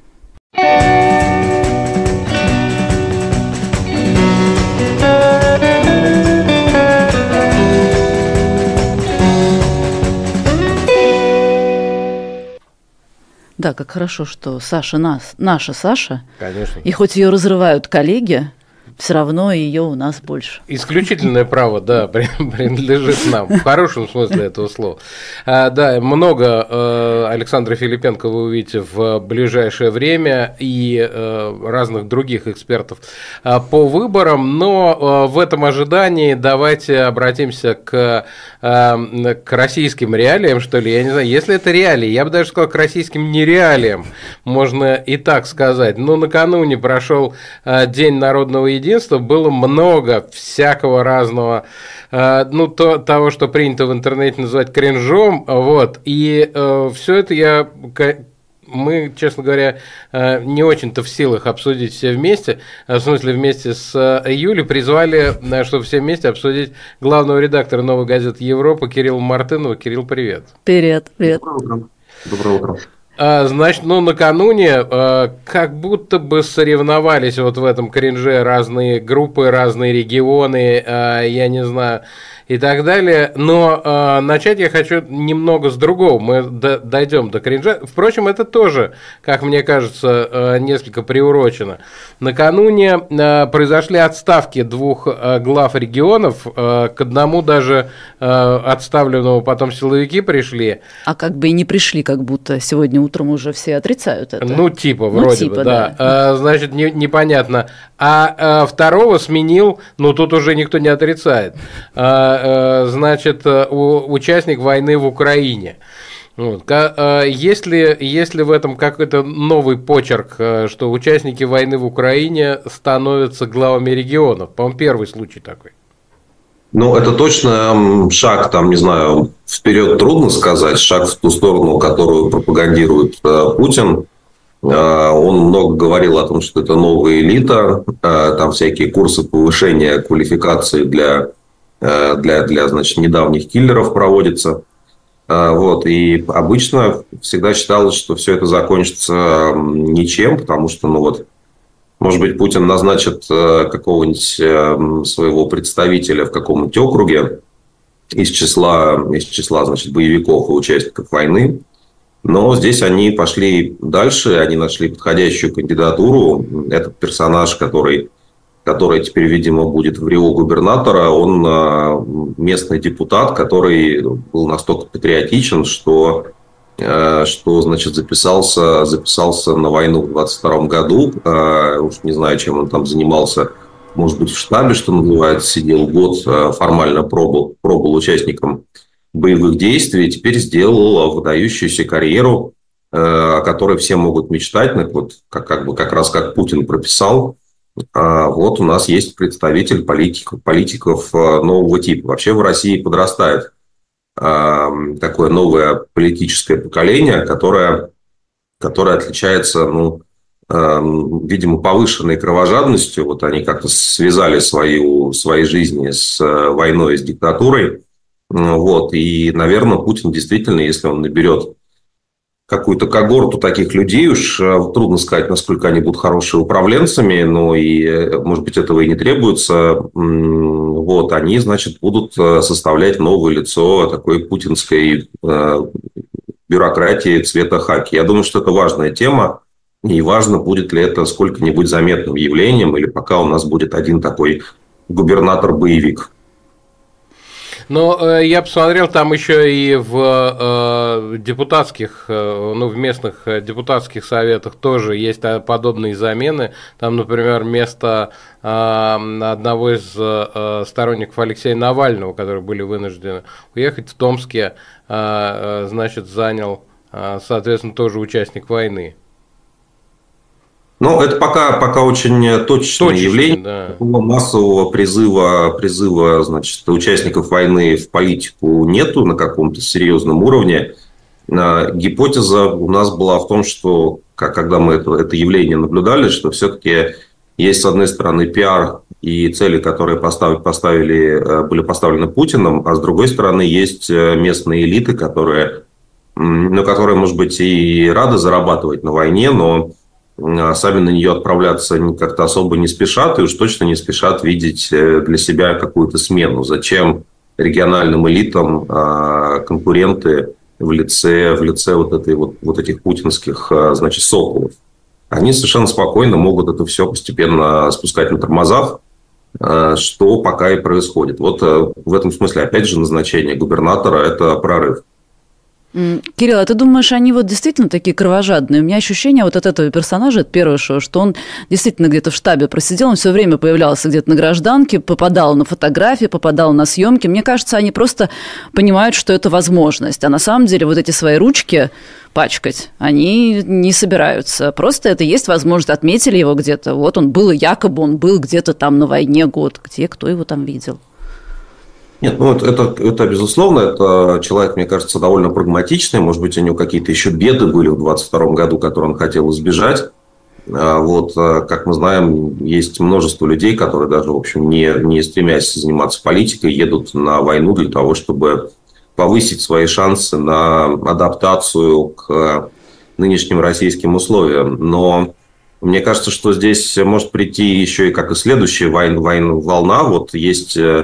Да, как хорошо, что Саша наша Саша. Конечно. И хоть ее разрывают коллеги, все равно ее у нас больше. Исключительное право, да, принадлежит нам, в хорошем смысле этого слова. Да, много Александра Филипенко вы увидите в ближайшее время и разных других экспертов по выборам, но в этом ожидании давайте обратимся к российским реалиям, что ли, я не знаю, если это реалии, я бы даже сказал, к российским нереалиям, можно и так сказать. Но накануне прошел День народного единства, было много всякого разного, того, что принято в интернете называть кринжом, вот, и все это мы, честно говоря, не очень-то в силах обсудить все вместе, в смысле вместе с Юлей призвали, чтобы все вместе обсудить главного редактора «Новой газеты Европа» Кирилла Мартынова. Кирилл, привет. Привет. Доброе утро. Значит, накануне как будто бы соревновались вот в этом кринже разные группы, разные регионы, я не знаю, и так далее. Но начать я хочу немного с другого. Мы дойдем до кринжа. Впрочем, это тоже, как мне кажется, несколько приурочено. Накануне произошли отставки двух глав регионов. К одному даже отставленному потом силовики пришли. А как бы и не пришли, как будто сегодня утром уже все отрицают это. Ну, типа, вроде бы, да. Значит, непонятно. А второго сменил, ну, тут уже никто не отрицает, значит, участник войны в Украине. Вот. Есть ли в этом какой-то новый почерк, что участники войны в Украине становятся главами регионов? По-моему, первый случай такой. Ну, это точно шаг, там, не знаю, вперед трудно сказать, шаг в ту сторону, которую пропагандирует Путин. Он много говорил о том, что это новая элита, там всякие курсы повышения квалификации для значит, недавних киллеров проводятся. Вот. И обычно всегда считалось, что все это закончится ничем, потому что, ну вот, может быть, Путин назначит какого-нибудь своего представителя в каком-нибудь округе из числа значит, боевиков и участников войны. Но здесь они пошли дальше, они нашли подходящую кандидатуру. Этот персонаж, который теперь, видимо, будет в рио губернатора, он местный депутат, который был настолько патриотичен, что значит, записался на войну в 22 году. Уж не знаю, чем он там занимался. Может быть, в штабе, что называется, сидел год, формально пробыл участником боевых действий. Теперь сделал выдающуюся карьеру, о которой все могут мечтать. Вот, как раз как Путин прописал. Вот у нас есть представитель политиков нового типа. Вообще в России подрастает такое новое политическое поколение, которое отличается, видимо, повышенной кровожадностью. Вот они как-то связали свои жизни с войной, с диктатурой. Вот. И, наверное, Путин действительно, если он наберет какую-то когорту таких людей, уж трудно сказать, насколько они будут хорошими управленцами, но и, может быть, этого и не требуется. Вот, они, значит, будут составлять новое лицо такой путинской бюрократии цвета хаки. Я думаю, что это важная тема, и важно, будет ли это сколько-нибудь заметным явлением, или пока у нас будет один такой губернатор-боевик. Но я посмотрел, там еще и в депутатских, в местных депутатских советах тоже есть подобные замены. Там, например, место одного из сторонников Алексея Навального, которые были вынуждены уехать, в Томске, значит, занял, соответственно, тоже участник войны. Ну, это пока очень точное явление. Да. Такого массового призыва, значит, участников войны в политику нету на каком-то серьезном уровне. Гипотеза у нас была в том, что, когда мы это явление наблюдали, что все-таки есть, с одной стороны, пиар и цели, которые были поставлены Путиным, а с другой стороны, есть местные элиты, которые, может быть, и рады зарабатывать на войне, но сами на нее отправляться как-то особо не спешат, и уж точно не спешат видеть для себя какую-то смену. Зачем региональным элитам конкуренты в лице вот этих путинских, значит, соколов? Они совершенно спокойно могут это все постепенно спускать на тормозах, что пока и происходит. Вот в этом смысле, опять же, назначение губернатора – это прорыв. Кирилл, а ты думаешь, они вот действительно такие кровожадные? У меня ощущение вот от этого персонажа, от первого шоу, что он действительно где-то в штабе просидел, он все время появлялся где-то на гражданке, попадал на фотографии, попадал на съемки. Мне кажется, они просто понимают, что это возможность. А на самом деле вот эти свои ручки пачкать они не собираются. Просто это есть возможность. Отметили его где-то. Вот он был, якобы он был где-то там на войне год. Где, кто его там видел? Нет, это безусловно, это человек, мне кажется, довольно прагматичный. Может быть, у него какие-то еще беды были в 22 году, которые он хотел избежать. Вот, как мы знаем, есть множество людей, которые даже, в общем, не стремясь заниматься политикой, едут на войну для того, чтобы повысить свои шансы на адаптацию к нынешним российским условиям. Но мне кажется, что здесь может прийти еще и как и следующая волна. Вот есть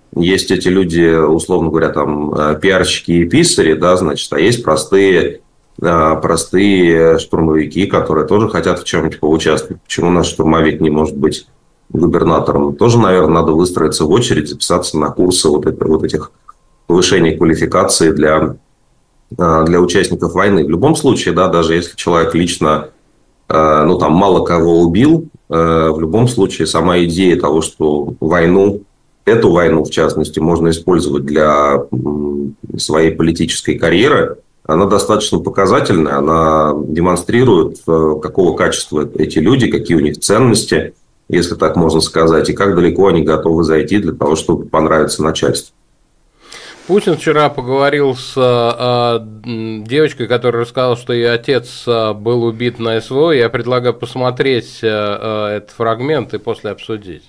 есть эти люди, условно говоря, там пиарщики и писари, да, значит, а есть простые штурмовики, которые тоже хотят в чем-нибудь поучаствовать. Почему наш штурмовик не может быть губернатором? Тоже, наверное, надо выстроиться в очередь, записаться на курсы вот этих повышений квалификации для участников войны. В любом случае, да, даже если человек лично мало кого убил, в любом случае сама идея того, что эту войну, в частности, можно использовать для своей политической карьеры, она достаточно показательная, она демонстрирует, какого качества эти люди, какие у них ценности, если так можно сказать, и как далеко они готовы зайти для того, чтобы понравиться начальству. Путин вчера поговорил с девочкой, которая рассказала, что ее отец был убит на СВО. Я предлагаю посмотреть этот фрагмент и после обсудить.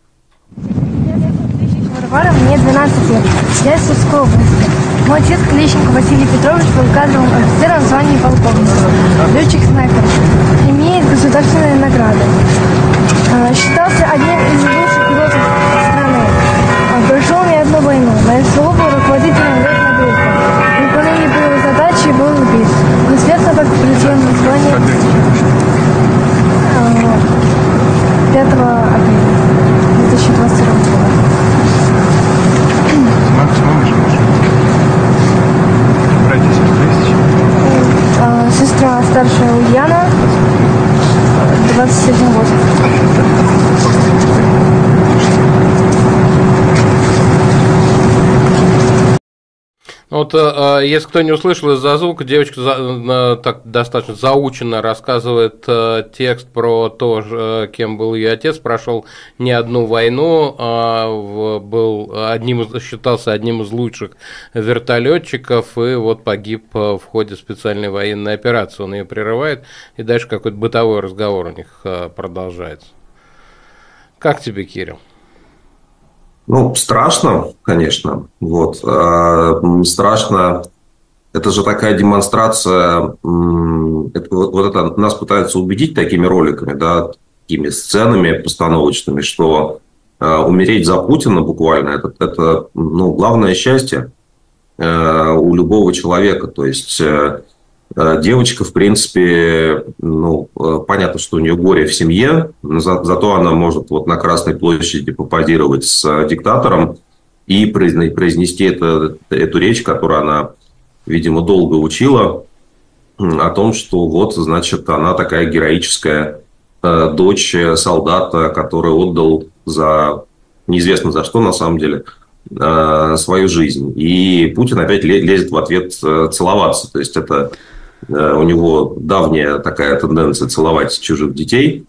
Мне 12 лет. Я из Сумской области. Мой отец Клещенко Василий Петрович был кадровым офицером в звании полковника. Летчик-снайпер. Имеет государственные награды. Считался одним из лучших пилотов страны. Прошел не одну войну. На СВО был руководителем летной группы. При выполнении боевой задачи был убит. Известно как призывное звание 5 апреля 2022 года. Сестра старшая Ульяна, 21 год. Вот, если кто не услышал из-за звука, девочка так достаточно заученно рассказывает текст про то, кем был ее отец, прошел не одну войну, считался одним из лучших вертолетчиков, и вот погиб в ходе специальной военной операции. Он ее прерывает, и дальше какой-то бытовой разговор у них продолжается. Как тебе, Кирилл? Страшно, конечно. Страшно. Это же такая демонстрация. Это нас пытаются убедить такими роликами, да, такими сценами постановочными, что умереть за Путина буквально это главное счастье у любого человека. То есть девочка, в принципе, понятно, что у нее горе в семье, но зато она может на Красной площади попозировать с диктатором и произнести эту речь, которую она, видимо, долго учила, о том, что она такая героическая дочь солдата, который отдал неизвестно за что, на самом деле, свою жизнь. И Путин опять лезет в ответ целоваться. То есть, это у него давняя такая тенденция целовать чужих детей.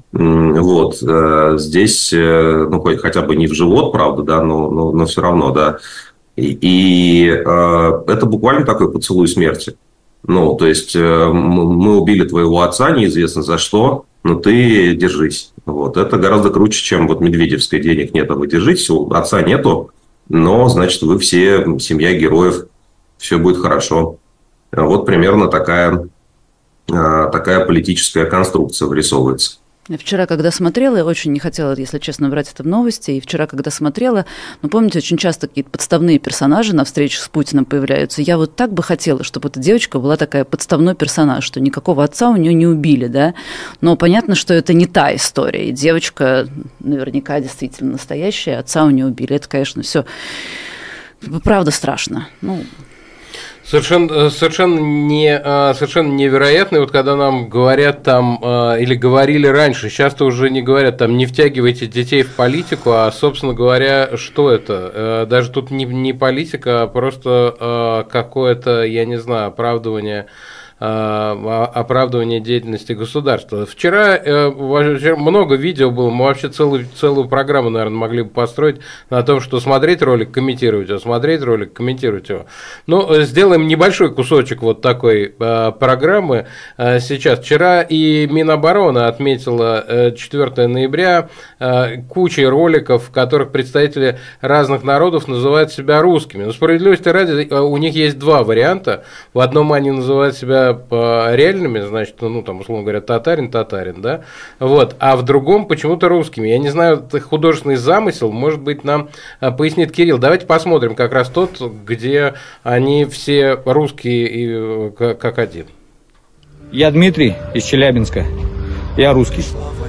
Здесь, хотя бы не в живот, правда, да, но все равно, да. И это буквально такой поцелуй смерти. То есть, мы убили твоего отца, неизвестно за что, но ты держись. Это гораздо круче, чем Медведевская: денег нет, а вы держитесь, отца нету, но, значит, вы все семья героев, все будет хорошо. Примерно такая политическая конструкция вырисовывается. Вчера, когда смотрела, я очень не хотела, если честно, брать это в новости, и вчера, когда смотрела, помните, очень часто какие-то подставные персонажи на встречах с Путиным появляются. Я так бы хотела, чтобы эта девочка была такая подставной персонаж, что никакого отца у нее не убили, да, но понятно, что это не та история, и девочка наверняка действительно настоящая, отца у нее убили. Это, конечно, все правда страшно. Совершенно невероятно, когда нам говорят там, или говорили раньше, сейчас-то уже не говорят, там, не втягивайте детей в политику, а, собственно говоря, что это? Даже тут не политика, а просто какое-то, я не знаю, оправдывание деятельности государства. Вчера много видео было, мы вообще целую программу, наверное, могли бы построить на том, что смотреть ролик, комментировать его, смотреть ролик, комментировать его. Сделаем небольшой кусочек такой программы сейчас. Вчера и Минобороны отметила 4 ноября кучей роликов, в которых представители разных народов называют себя русскими. Но справедливости ради, у них есть два варианта. В одном они называют себя реальными, значит, ну, там, условно говоря, татарин, да, вот, а в другом почему-то русскими. Я не знаю, это художественный замысел, может быть, нам пояснит Кирилл. Давайте посмотрим как раз тот, где они все русские и как один. Я Дмитрий из Челябинска. Я русский.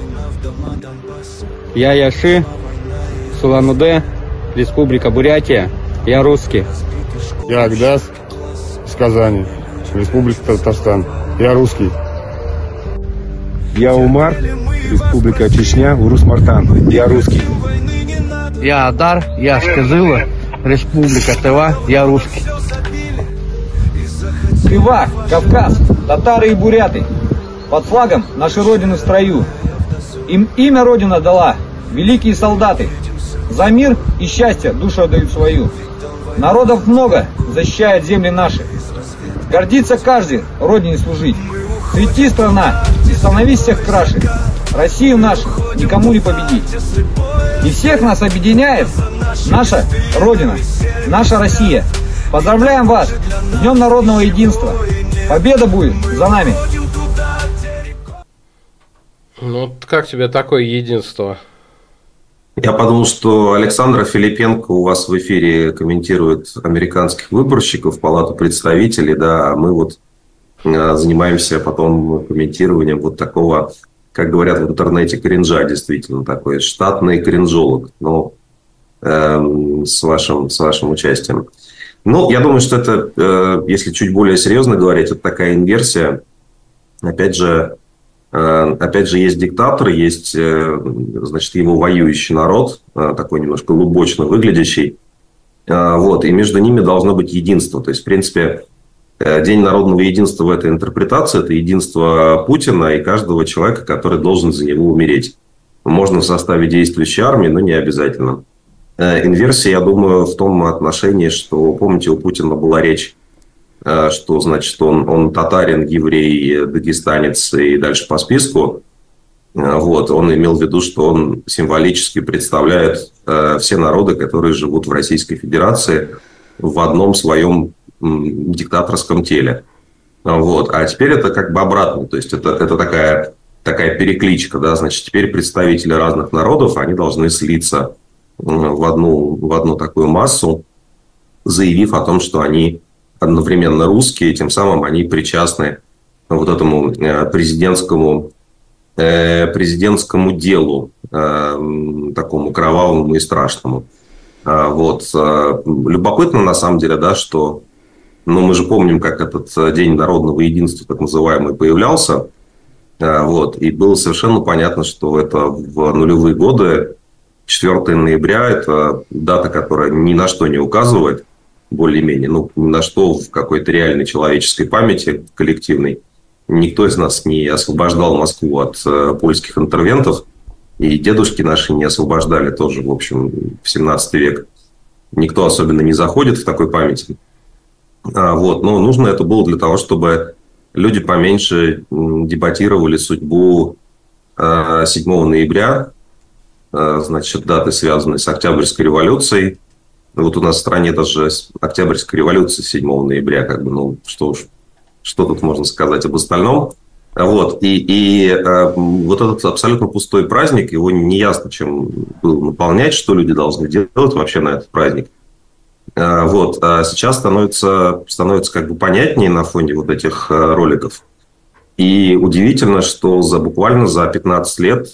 Я Яши, Сулан-Удэ, Республика Бурятия. Я русский. Я Агдас из Казани, Республика Татарстан. Я русский. Я Умар, Республика Чечня, Урус-Мартан. Я русский. Я Адар, я Шкызыла, Республика Тыва. Я русский. Тыва, Кавказ, татары и буряты. Под флагом нашей Родины в строю. Им имя Родина дала, великие солдаты. За мир и счастье душу отдают свою. Народов много защищает земли наши. Гордится каждый Родине служить. Цвети, страна, и становись всех краше. Россию нашу никому не победить. И всех нас объединяет наша Родина, наша Россия. Поздравляем вас с Днем народного единства. Победа будет за нами. Ну, как тебе такое единство? Я подумал, что Александра Филипенко у вас в эфире комментирует американских выборщиков, Палату представителей, да, а мы вот занимаемся потом комментированием вот такого, как говорят в интернете, кринжа, действительно, такой штатный кринжолог, но с вашим участием. Ну, я думаю, что это, если чуть более серьезно говорить, это такая инверсия. Опять же, есть диктатор, есть, значит, его воюющий народ, такой немножко лубочно выглядящий. Вот, и между ними должно быть единство. То есть, в принципе, День народного единства в этой интерпретации – это единство Путина и каждого человека, который должен за него умереть. Можно в составе действующей армии, но не обязательно. Инверсия, я думаю, в том отношении, что, помните, у Путина была речь, что, значит, он татарин, еврей, дагестанец и дальше по списку. Вот, он имел в виду, что он символически представляет все народы, которые живут в Российской Федерации в одном своем диктаторском теле. Вот. А теперь это как бы обратно. То есть, это такая перекличка. Да? Значит, теперь представители разных народов, они должны слиться в одну такую массу, заявив о том, что они одновременно русские, тем самым они причастны вот этому президентскому делу, такому кровавому и страшному. Вот. Любопытно, на самом деле, да, что мы же помним, как этот День народного единства, так называемый, появлялся. Вот. И было совершенно понятно, что это в нулевые годы, 4 ноября, это дата, которая ни на что не указывает, более-менее, ни на что в какой-то реальной человеческой памяти коллективной. Никто из нас не освобождал Москву от польских интервентов, и дедушки наши не освобождали тоже, в общем, в 17 век. Никто особенно не заходит в такой памяти. Вот. Но нужно это было для того, чтобы люди поменьше дебатировали судьбу 7 ноября, значит, даты, связанные с Октябрьской революцией. Вот у нас в стране даже Октябрьская революция 7 ноября, как бы, что тут можно сказать об остальном. Вот. И вот этот абсолютно пустой праздник, его неясно, чем было наполнять, что люди должны делать вообще на этот праздник. Вот. А сейчас становится как бы понятнее на фоне вот этих роликов. И удивительно, что буквально за 15 лет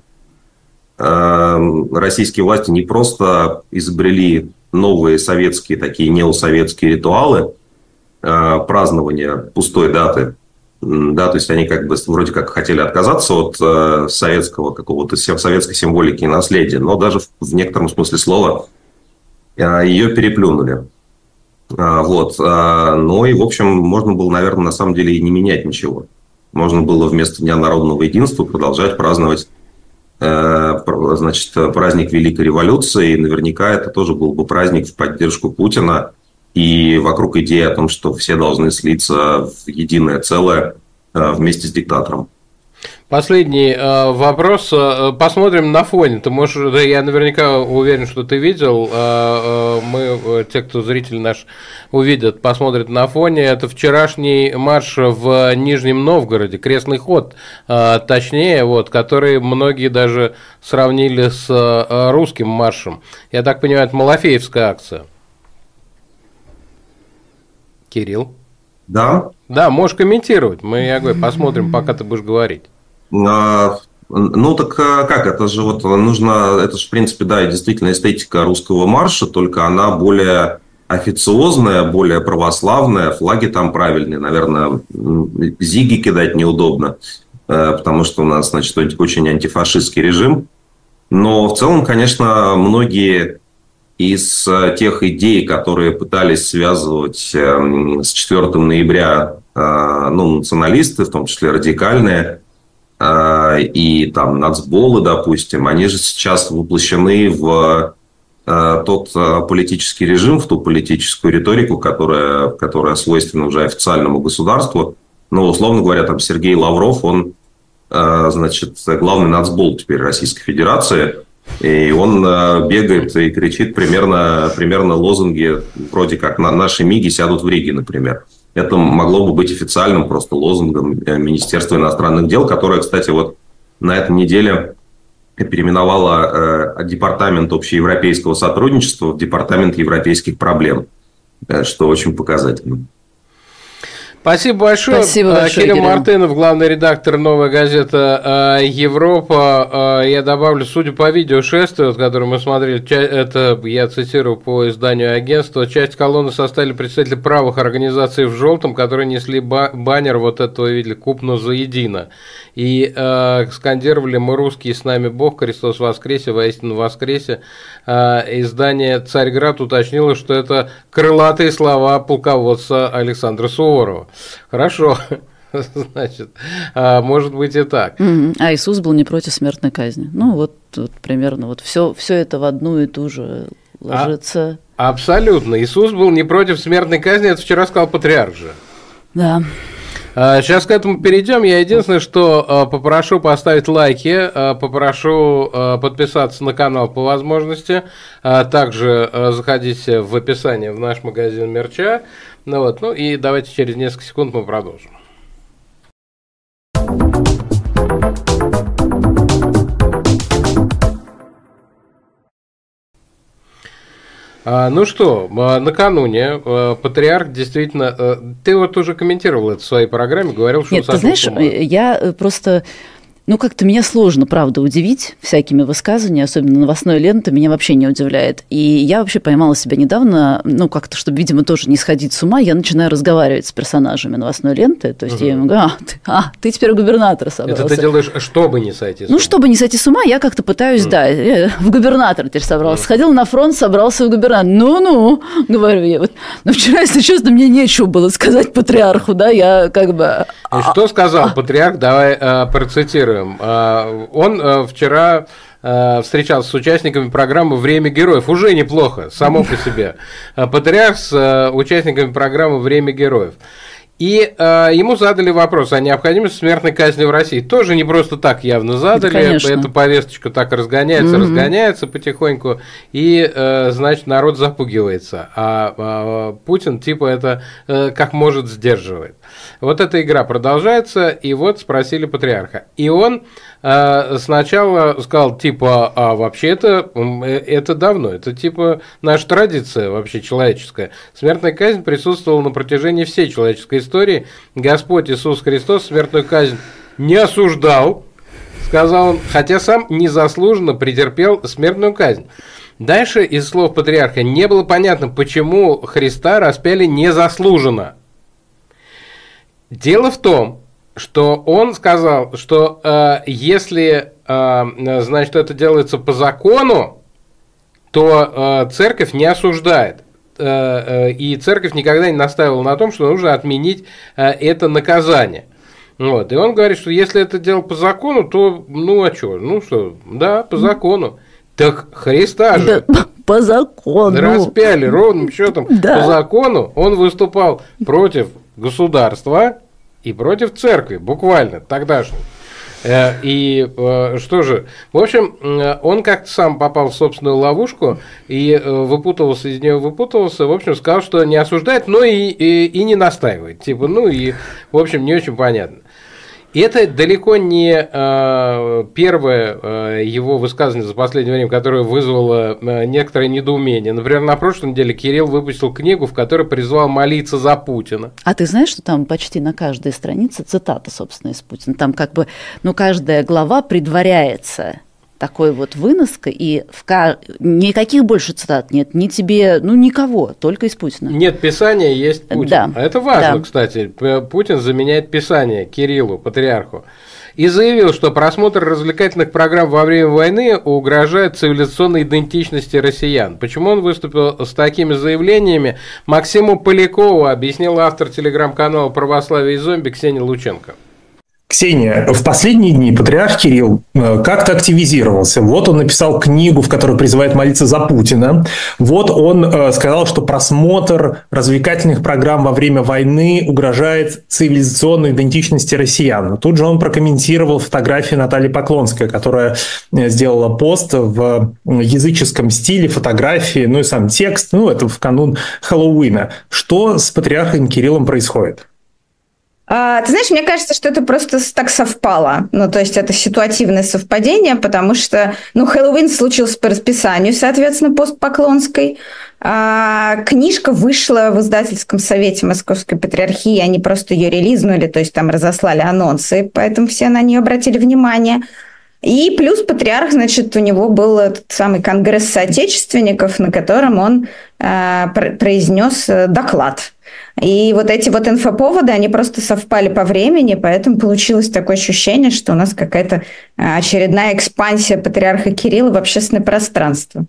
российские власти не просто изобрели новые советские, такие неосоветские ритуалы празднования пустой даты. Да, то есть они как бы вроде как хотели отказаться от советского какого-то советской символики и наследия, но даже в некотором смысле слова ее переплюнули. Вот. Ну и, в общем, можно было, наверное, на самом деле и не менять ничего. Можно было вместо Дня народного единства продолжать праздновать, значит, праздник Великой революции. И наверняка это тоже был бы праздник в поддержку Путина и вокруг идеи о том, что все должны слиться в единое целое вместе с диктатором. Последний вопрос. Посмотрим на фоне. Ты можешь, да, я наверняка уверен, что ты видел. Мы, те, кто зрители наш увидят, посмотрят на фоне. Это вчерашний марш в Нижнем Новгороде, крестный ход, точнее, вот, который многие даже сравнили с русским маршем. Я так понимаю, это малафеевская акция. Кирилл? Да. Да, можешь комментировать. Я говорю, посмотрим, пока ты будешь говорить. Ну, так как? Это же вот нужно... Это же, в принципе, да, действительно эстетика русского марша, только она более официозная, более православная. Флаги там правильные. Наверное, зиги кидать неудобно, потому что у нас, значит, очень антифашистский режим. Но в целом, конечно, многие из тех идей, которые пытались связывать с 4 ноября националисты, в том числе радикальные, и там нацболы, допустим, они же сейчас воплощены в тот политический режим, в ту политическую риторику, которая свойственна уже официальному государству. Ну, условно говоря, там Сергей Лавров, он, значит, главный нацбол теперь Российской Федерации, и он бегает и кричит примерно лозунги вроде как «Наши МИГи сядут в Риге», например. Это могло бы быть официальным просто лозунгом Министерства иностранных дел, которое, кстати, вот на этой неделе переименовало Департамент общеевропейского сотрудничества в Департамент европейских проблем, что очень показательно. Спасибо большое. Кирилл Мартынов, главный редактор «Новая газета Европа». Я добавлю, судя по видеошествию, которое мы смотрели, это я цитирую по изданию агентства, часть колонны составили представители правых организаций в желтом, которые несли баннер, вот этого видели, «Купно заедино». И скандировали «Мы русские, с нами Бог, Христос воскресе, воистину воскресе». Издание «Царьград» уточнило, что это крылатые слова полководца Александра Суворова. Хорошо, значит, может быть и так. А Иисус был не против смертной казни. Ну, вот примерно вот все это в одну и ту же ложится. Абсолютно. Иисус был не против смертной казни, это вчера сказал патриарх же. Да. Сейчас к этому перейдем. Я единственное, что попрошу поставить лайки, попрошу подписаться на канал по возможности. Также заходите в описание в наш магазин мерча. Ну и давайте через несколько секунд мы продолжим. Ну что, накануне патриарх действительно... Ты вот уже комментировал это в своей программе, говорил, что... Нет, ты знаешь, я просто... Ну, как-то меня сложно, правда, удивить всякими высказываниями, особенно новостной ленты, меня вообще не удивляет. И я вообще поймала себя недавно, ну, как-то, чтобы, видимо, тоже не сходить с ума, я начинаю разговаривать с персонажами новостной ленты, то есть я им говорю, ты теперь губернатор собрался. Это ты делаешь, чтобы не сойти с ума? Ну, чтобы не сойти с ума, я как-то пытаюсь, я в губернатор теперь собрался. Сходила на фронт, собрался в губернатор. Ну, говорю я. Вот. Но вчера, если честно, мне нечего было сказать патриарху, да, я как бы... И что сказал патриарх? Давай процитируем. Он вчера встречался с участниками программы «Время героев». Уже неплохо, само по себе. Патриарх с участниками программы «Время героев». И ему задали вопрос о необходимости смертной казни в России. Тоже не просто так явно задали. Эта повесточка так разгоняется потихоньку. И, значит, народ запугивается. А Путин типа это как может сдерживает. Вот эта игра продолжается. И вот спросили патриарха. И он сначала сказал, типа, вообще это давно. Это типа наша традиция вообще человеческая. Смертная казнь присутствовала на протяжении всей человеческой истории. Господь Иисус Христос смертную казнь не осуждал, сказал он, хотя сам незаслуженно претерпел смертную казнь. Дальше из слов патриарха не было понятно, почему Христа распяли незаслуженно. Дело в том, что он сказал, что если, значит, это делается по закону, то церковь не осуждает. И церковь никогда не настаивала на том, что нужно отменить это наказание. Вот. И он говорит, что если это дело по закону, то ну а что? Ну что, да, по закону. Так Христа же по закону распяли ровным счетом по закону. Он выступал против государства и против церкви, буквально, тогдашней. И что же, в общем, он как-то сам попал в собственную ловушку и выпутывался из нее, в общем, сказал, что не осуждает, но и не настаивает. Типа, и, в общем, не очень понятно. И это далеко не первое его высказывание за последнее время, которое вызвало некоторое недоумение. Например, на прошлой неделе Кирилл выпустил книгу, в которой призвал молиться за Путина. А ты знаешь, что там почти на каждой странице цитата, собственно, из Путина? Там как бы, каждая глава предваряется такой вот выноской, и никаких больше цитат нет, ни тебе, никого, только из Путина. Нет Писания, есть Путин. Да. А это важно, кстати. Путин заменяет Писание Кириллу, патриарху. И заявил, что просмотр развлекательных программ во время войны угрожает цивилизационной идентичности россиян. Почему он выступил с такими заявлениями, Максиму Полякову объяснил автор телеграм-канала «Православие и зомби» Ксения Лученко. Ксения, в последние дни патриарх Кирилл как-то активизировался. Вот он написал книгу, в которой призывает молиться за Путина. Вот он сказал, что просмотр развлекательных программ во время войны угрожает цивилизационной идентичности россиян. Тут же он прокомментировал фотографию Натальи Поклонской, которая сделала пост в языческом стиле, фотографии, и сам текст. Это в канун Хэллоуина. Что с патриархом Кириллом происходит? Ты знаешь, мне кажется, что это просто так совпало. То есть это ситуативное совпадение, потому что, Хэллоуин случился по расписанию, соответственно, пост Поклонской. Книжка вышла в издательском совете Московской патриархии, они просто ее релизнули, то есть там разослали анонсы, поэтому все на нее обратили внимание. И плюс патриарх, значит, у него был этот самый конгресс соотечественников, на котором он произнес доклад. И вот эти вот инфоповоды, они просто совпали по времени, поэтому получилось такое ощущение, что у нас какая-то очередная экспансия патриарха Кирилла в общественное пространство.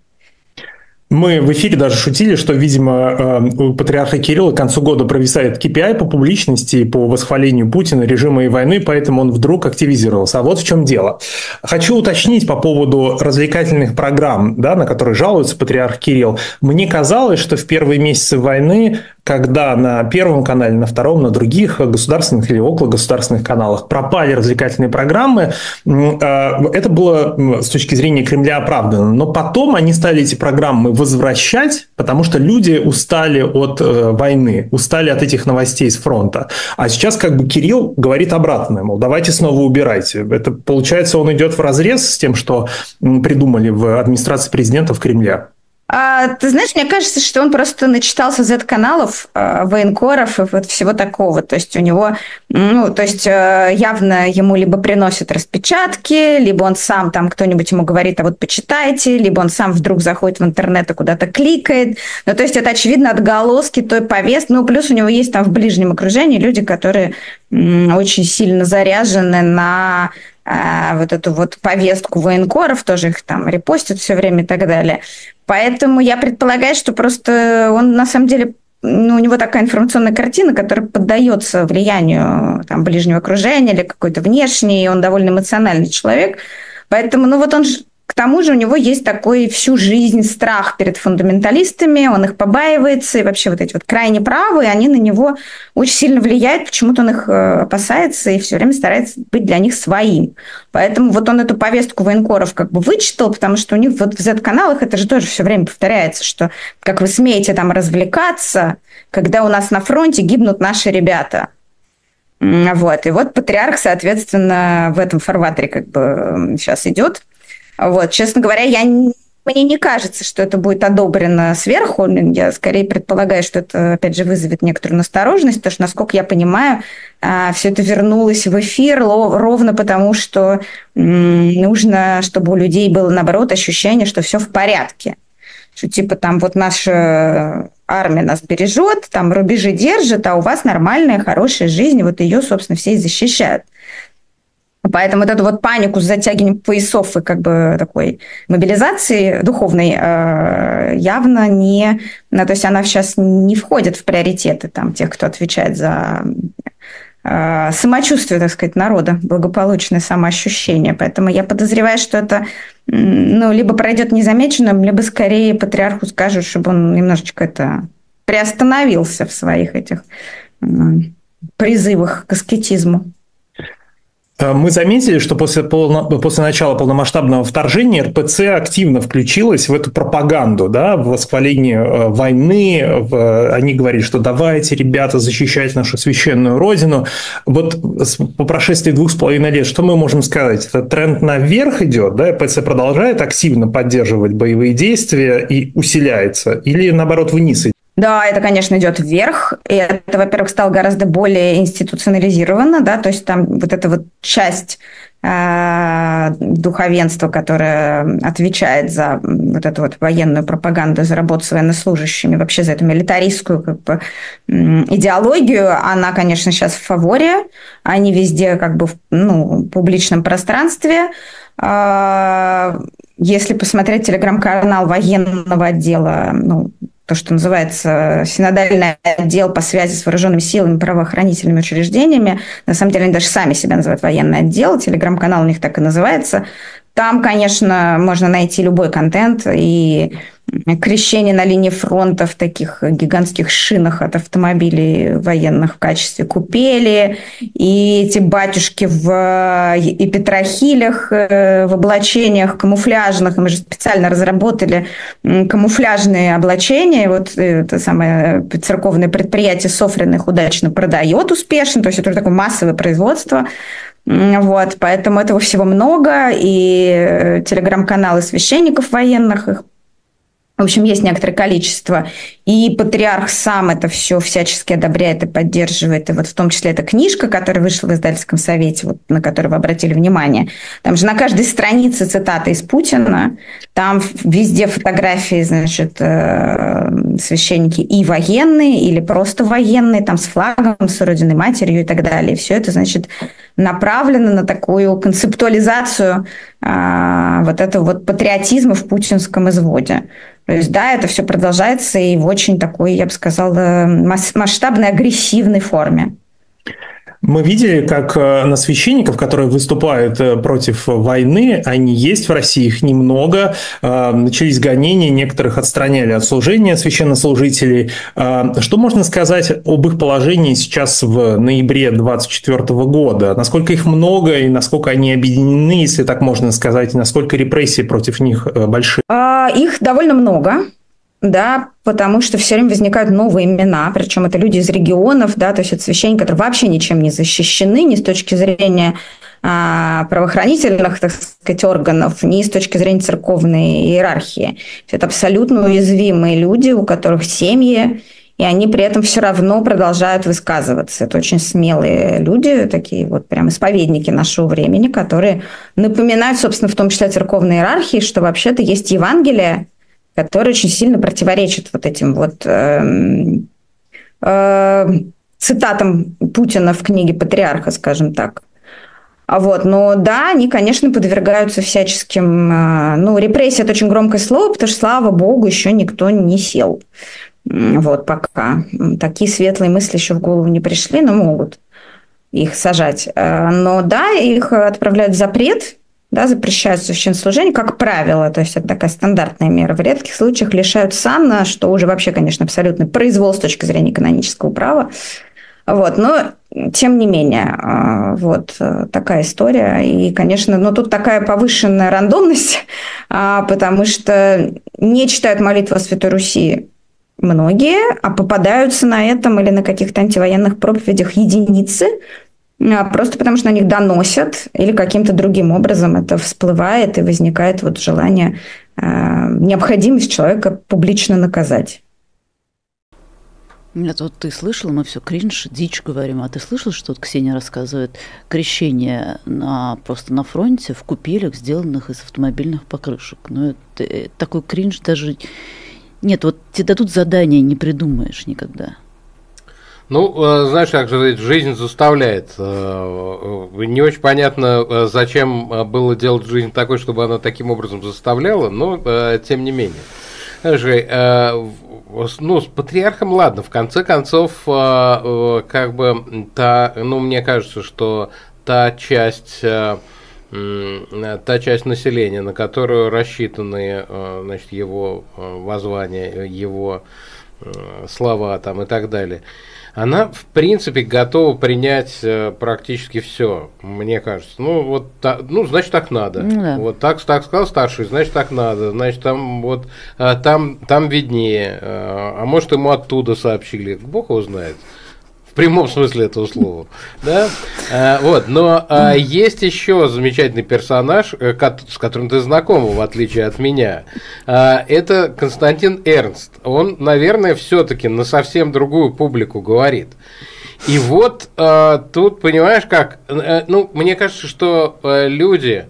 Мы в эфире даже шутили, что, видимо, у патриарха Кирилла к концу года провисает KPI по публичности, по восхвалению Путина, режима и войны, поэтому он вдруг активизировался. А вот в чем дело. Хочу уточнить по поводу развлекательных программ, на которые жалуется патриарх Кирилл. Мне казалось, что в первые месяцы войны, когда на Первом канале, на Втором, на других государственных или окологосударственных каналах пропали развлекательные программы, это было с точки зрения Кремля оправдано. Но потом они стали эти программы возвращать, потому что люди устали от войны, устали от этих новостей с фронта. А сейчас Кирилл говорит обратное, мол, давайте снова убирайте. Это, получается, он идет вразрез с тем, что придумали в администрации президента в Кремле. Ты знаешь, мне кажется, что он просто начитался Z-каналов, военкоров и вот всего такого. То есть у него, явно ему либо приносят распечатки, либо он сам там кто-нибудь ему говорит, а вот почитайте, либо он сам вдруг заходит в интернет и куда-то кликает. То есть это, очевидно, отголоски той повестки. Плюс у него есть там в ближнем окружении люди, которые очень сильно заряжены на вот эту вот повестку военкоров, тоже их там репостят все время и так далее. Поэтому я предполагаю, что просто он на самом деле, у него такая информационная картина, которая поддается влиянию там, ближнего окружения или какой-то внешней, и он довольно эмоциональный человек. Поэтому, он к тому же у него есть такой всю жизнь страх перед фундаменталистами, он их побаивается, и вообще вот эти вот крайне правые, они на него очень сильно влияют, почему-то он их опасается и все время старается быть для них своим. Поэтому вот он эту повестку военкоров вычитал, потому что у них вот в Z-каналах это же тоже все время повторяется, что как вы смеете там развлекаться, когда у нас на фронте гибнут наши ребята. Вот. И вот патриарх, соответственно, в этом фарватере сейчас идет. Вот, честно говоря, мне не кажется, что это будет одобрено сверху. Я скорее предполагаю, что это, опять же, вызовет некоторую настороженность, потому что, насколько я понимаю, все это вернулось в эфир ровно потому, что нужно, чтобы у людей было, наоборот, ощущение, что все в порядке. Что типа там вот наша армия нас бережет, там рубежи держит, а у вас нормальная, хорошая жизнь, вот ее, собственно, все и защищают. Поэтому вот эту вот панику с затягиванием поясов и такой мобилизации духовной явно не... то есть она сейчас не входит в приоритеты там, тех, кто отвечает за самочувствие, так сказать, народа, благополучное самоощущение. Поэтому я подозреваю, что это либо пройдет незамеченным, либо скорее патриарху скажут, чтобы он немножечко приостановился в своих этих призывах к аскетизму. Мы заметили, что после начала полномасштабного вторжения РПЦ активно включилась в эту пропаганду, да, в восхваление войны. Они говорили, что давайте, ребята, защищать нашу священную родину. Вот по прошествии 2,5 лет, что мы можем сказать? Это тренд наверх идет, да, РПЦ продолжает активно поддерживать боевые действия и усиляется? Или, наоборот, вниз идет? Да, это, конечно, идет вверх. И это, во-первых, стало гораздо более институционализировано, да, то есть там вот эта вот часть духовенства, которое отвечает за вот эту вот военную пропаганду, за работу с военнослужащими, вообще за эту милитаристскую как бы идеологию, она, конечно, сейчас в фаворе. Они везде как бы в публичном пространстве. Если посмотреть телеграм-канал военного отдела, то, что называется синодальный отдел по связи с вооруженными силами, правоохранительными учреждениями. На самом деле, они даже сами себя называют военный отдел. Телеграм-канал у них так и называется. Там, конечно, можно найти любой контент. И крещение на линии фронта в таких гигантских шинах от автомобилей военных в качестве купели. И эти батюшки в петрохилях, в облачениях камуфляжных. Мы же специально разработали камуфляжные облачения. И вот это самое церковное предприятие Софрин их удачно продает успешно. То есть это уже такое массовое производство. Вот, поэтому этого всего много. И телеграм-каналы священников военных, их, в общем, есть некоторое количество. И патриарх сам это все всячески одобряет и поддерживает. И вот в том числе эта книжка, которая вышла в издательском совете, вот, на которую вы обратили внимание. Там же на каждой странице цитата из Путина. Там везде фотографии, значит, священники и военные, или просто военные, там с флагом, с Родиной Матерью и так далее. И все это, значит, направлено на такую концептуализацию вот этого вот патриотизма в путинском изводе. То есть, да, это все продолжается и в очень такой, я бы сказала, масштабной, агрессивной форме. Мы видели, как на священников, которые выступают против войны, они есть в России, их немного. Начались гонения, некоторых отстраняли от служения священнослужителей. Что можно сказать об их положении сейчас в ноябре 2024 года? Насколько их много и насколько они объединены, если так можно сказать, и насколько репрессии против них большие? Их довольно много. Да, потому что все время возникают новые имена, причем это люди из регионов, да, то есть это священники, которые вообще ничем не защищены, ни с точки зрения правоохранительных, так сказать, органов, ни с точки зрения церковной иерархии. Это абсолютно уязвимые люди, у которых семьи, и они при этом все равно продолжают высказываться. Это очень смелые люди, такие вот прям исповедники нашего времени, которые напоминают, собственно, в том числе церковной иерархии, что вообще-то есть Евангелие, который очень сильно противоречит вот этим вот цитатам Путина в книге «Патриарха», скажем так. Вот. Но да, они, конечно, подвергаются всяческим... репрессия – это очень громкое слово, потому что, слава богу, еще никто не сел. Вот пока. Такие светлые мысли еще в голову не пришли, но могут их сажать. Но да, их отправляют в запрет, да, запрещают священнослужение, как правило, то есть это такая стандартная мера. В редких случаях лишают сана, что уже вообще, конечно, абсолютный произвол с точки зрения канонического права. Вот, но тем не менее, вот такая история. И, конечно, тут такая повышенная рандомность, потому что не читают молитву о Святой Руси многие, а попадаются на этом или на каких-то антивоенных проповедях единицы, просто потому что на них доносят или каким-то другим образом это всплывает и возникает вот желание, необходимость человека публично наказать. Нет, вот ты слышал, мы все кринж, дичь говорим, а ты слышал, что вот Ксения рассказывает, крещение просто на фронте в купелях, сделанных из автомобильных покрышек. Ну, это такой кринж даже... Нет, вот тебе дадут задание, не придумаешь никогда. Знаешь, как же жизнь заставляет. Не очень понятно, зачем было делать жизнь такой, чтобы она таким образом заставляла, но тем не менее. С патриархом, ладно, в конце концов, мне кажется, что та часть населения, на которую рассчитаны, его воззвания, его слова там и так далее, она, в принципе, готова принять практически все, мне кажется. Ну, вот, значит, так надо. Да. Вот так сказал старший, значит, так надо. Значит, там вот там виднее. А может, ему оттуда сообщили. Бог его знает. В прямом смысле этого слова. Да? Вот. Но есть еще замечательный персонаж, с которым ты знакома, в отличие от меня. Это Константин Эрнст. Он, наверное, все-таки на совсем другую публику говорит. И вот тут, понимаешь, как? Ну, мне кажется, что люди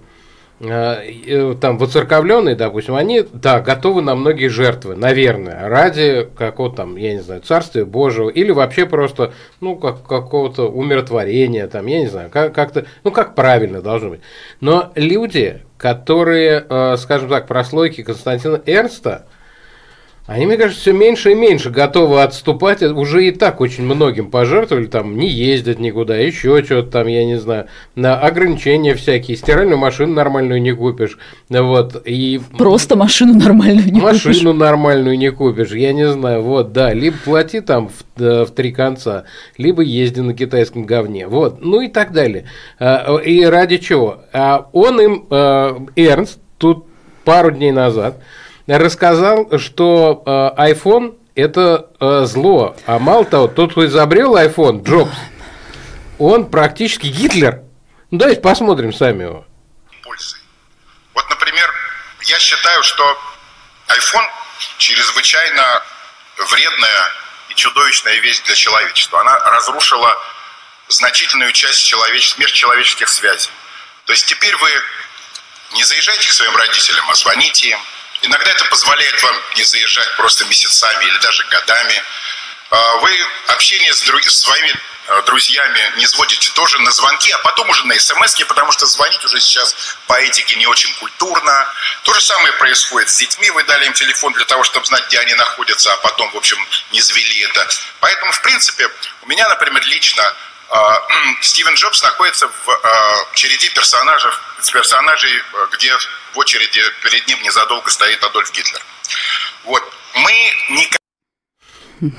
там воцерковленные, допустим, они, да, готовы на многие жертвы, наверное, ради какого-то там, я не знаю, Царствия Божьего, или вообще просто, ну, какого-то умиротворения, там, я не знаю, как-то, ну, как правильно должно быть. Но люди, которые, скажем так, прослойки Константина Эрнста, они, мне кажется, все меньше и меньше готовы отступать. Уже и так очень многим пожертвовали, там, не ездят никуда, еще что-то там, я не знаю, на ограничения всякие, стиральную машину нормальную не купишь, вот, и... Просто машину нормальную не купишь. Машину нормальную не купишь, я не знаю, вот, да, либо плати там в 3 конца, либо езди на китайском говне, вот, ну и так далее. И ради чего? Он им, Эрнст, тут пару дней назад рассказал, что iPhone – это зло. А мало того, тот, кто изобрел iPhone, Джобс, он практически Гитлер. Ну, давайте посмотрим сами его. Вот, например, я считаю, что iPhone чрезвычайно вредная и чудовищная вещь для человечества. Она разрушила значительную часть межчеловеческих связей. То есть теперь вы не заезжайте к своим родителям, а звоните им. Иногда это позволяет вам не заезжать просто месяцами или даже годами. Вы общение с своими друзьями не сводите тоже на звонки, а потом уже на смс-ки, потому что звонить уже сейчас по этике не очень культурно. То же самое происходит с детьми. Вы дали им телефон для того, чтобы знать, где они находятся, а потом, в общем, не завели это. Поэтому, в принципе, у меня, например, лично Стивен Джобс находится в череде персонажей, где в очереди перед ним незадолго стоит Адольф Гитлер. Вот. Мы никак...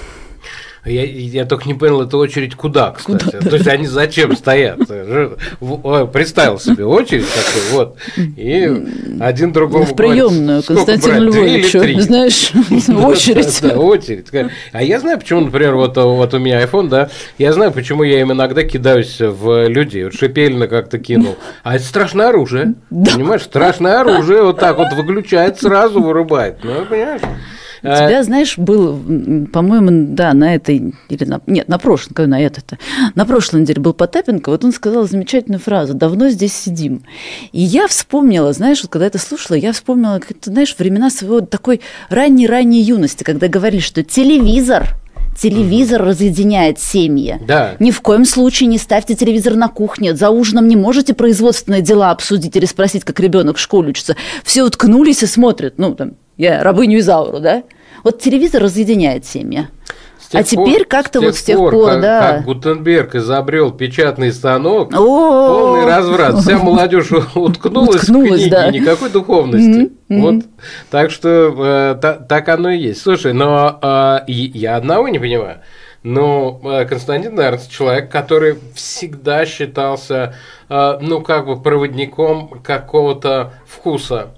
Я только не понял, эта очередь куда, кстати? Куда? То есть они зачем стоят? Представил себе очередь такой, вот, и один другому в приемную, Константин Львович, знаешь, очередь. Да, очередь. А я знаю, почему, например, вот у меня iPhone, да, я знаю, почему я им иногда кидаюсь в людей. Вот Шепелина как-то кинул. А это страшное оружие, понимаешь? Страшное оружие, вот так вот выключает, сразу вырубает. Ну, понимаешь? У тебя, знаешь, был, по-моему, да, на этой, или на прошлой, на прошлой неделе был Потапенко, вот он сказал замечательную фразу: «Давно здесь сидим». И я вспомнила, знаешь, вот когда это слушала, я вспомнила, знаешь, времена своего такой ранней юности, когда говорили, что телевизор разъединяет семьи. Да. Ни в коем случае не ставьте телевизор на кухне. За ужином не можете производственные дела обсудить или спросить, как ребенок в школе учится. Все уткнулись и смотрят. Ну, там, я рабыню Изауру, да? Вот телевизор разъединяет семьи. А теперь как-то вот с тех пор, да. Как Гутенберг изобрел печатный станок, полный разврат. Вся молодежь уткнулась в книги, да. Никакой духовности. Вот. Так что так оно и есть. Слушай, но я одного не понимаю. Но Константин Эрнст человек, который всегда считался, ну, как бы проводником какого-то вкуса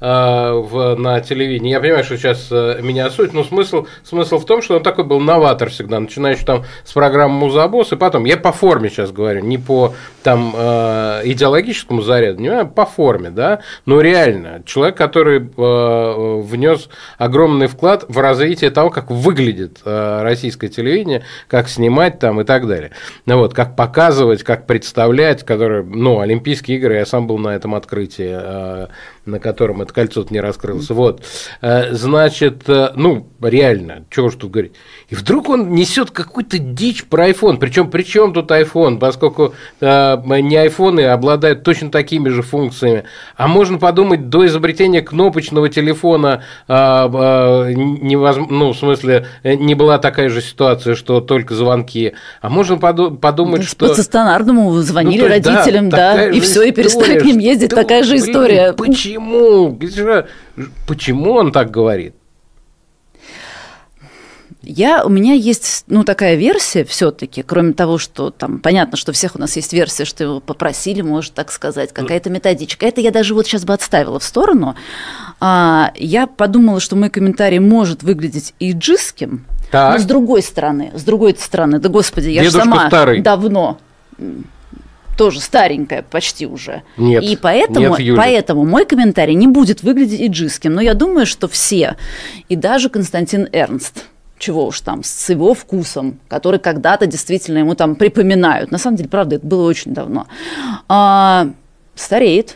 на телевидении. Я понимаю, что сейчас меня суть, но смысл в том, что он такой был новатор всегда, начинающий там с программы «Музабосс», и потом, я по форме сейчас говорю, не по там идеологическому заряду, не по форме, да, но реально, человек, который внес огромный вклад в развитие того, как выглядит российское телевидение, как снимать там и так далее. Ну, вот, как показывать, как представлять, которые, ну, Олимпийские игры, я сам был на этом открытии, на котором это кольцо-то не раскрылось. Вот. Значит, ну, реально, чего ж тут говорить. И вдруг он несет какую-то дичь про iPhone. Причем при чем тут iPhone? Поскольку не айфоны обладают точно такими же функциями. А можно подумать, до изобретения кнопочного телефона невозможно, ну, в смысле, не была такая же ситуация, что только звонки. А можно подумать, что... По стационарному звонили родителям, да, и все, и перестали к ним ездить. Такая же история. Почему он так говорит? У меня есть, такая версия все-таки, кроме того, что там понятно, что у всех у нас есть версия, что его попросили, может так сказать, какая-то методичка. Это я даже вот сейчас бы отставила в сторону. Я подумала, что мой комментарий может выглядеть иджистским, но с другой стороны, да господи, я же сама старый. Давно тоже старенькая почти уже. Нет, и поэтому мой комментарий не будет выглядеть иджистским, но я думаю, что все, и даже Константин Эрнст, чего уж там, с его вкусом, который когда-то действительно ему там припоминают. На самом деле, правда, это было очень давно. Стареет.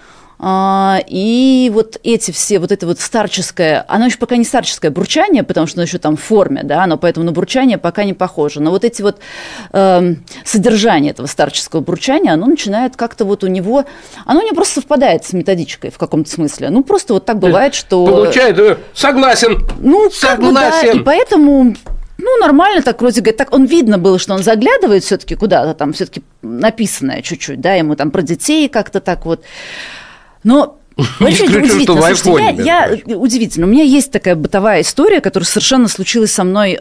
И вот эти все, вот это вот старческое, оно еще пока не старческое бурчание, потому что оно еще там в форме, да, оно поэтому на бурчание пока не похоже. Но вот эти вот содержание этого старческого бурчания, оно начинает как-то вот у него просто совпадает с методичкой в каком-то смысле. Просто вот так бывает, что... Получает, согласен, согласен. Да, и поэтому... нормально так вроде говорит. Так он видно было, что он заглядывает все-таки куда-то, там все-таки написанное чуть-чуть, да, ему там про детей как-то так вот. Но очень удивительно. Слушайте, удивительно. У меня есть такая бытовая история, которая совершенно случилась со мной.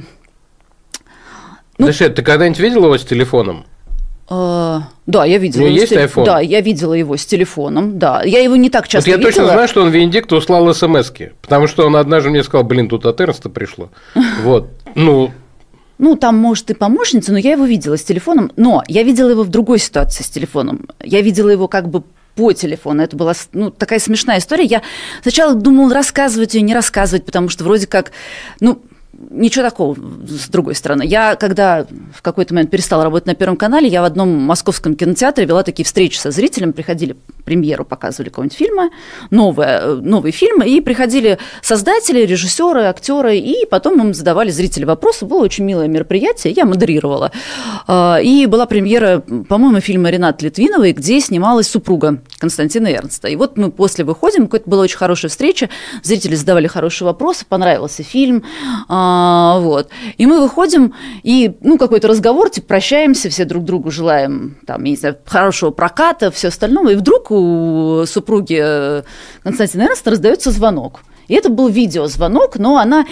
Ты когда-нибудь видел его с телефоном? Да, я видела. У него есть iPhone? Да, я видела его с телефоном, да. Я его не так часто видела. Я точно знаю, что он Венедикту услал смс-ки, потому что он однажды мне сказал, тут от Эрнста пришло. Вот, там, может, и помощница, но я его видела с телефоном. Но я видела его в другой ситуации с телефоном. Я видела его как бы по телефону. Это была такая смешная история. Я сначала думала, рассказывать ее, не рассказывать, потому что вроде как, ничего такого, с другой стороны. Я, когда в какой-то момент перестала работать на Первом канале, я в одном московском кинотеатре вела такие встречи со зрителями, приходили премьеру, показывали какого-нибудь фильма, новый фильм, и приходили создатели, режиссеры, актеры, и потом им задавали зрители вопросы. Было очень милое мероприятие, я модерировала. И была премьера, по-моему, фильма Ренаты Литвиновой, где снималась супруга Константина Эрнста. И вот мы после выходим, какая-то была очень хорошая встреча, зрители задавали хорошие вопросы, понравился фильм, вот. И мы выходим, и какой-то разговор, прощаемся, все друг другу желаем там, я не знаю, хорошего проката, все остальное. И вдруг у супруги Константина Эрнста раздается звонок. И это был видеозвонок, но она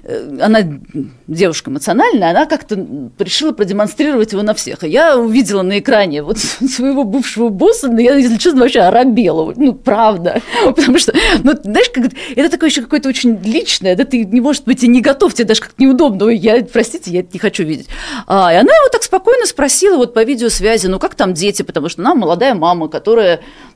девушка эмоциональная, она как-то решила продемонстрировать его на всех. И я увидела на экране вот своего бывшего босса, но я, если честно, вообще оробела. Правда. Потому что, знаешь, это такое еще какое-то очень личное, да, ты, может быть, и не готов, тебе даже как-то неудобно. Простите, я это не хочу видеть. И она его так спокойно спросила вот по видеосвязи, как там дети, потому что она молодая мама, которая,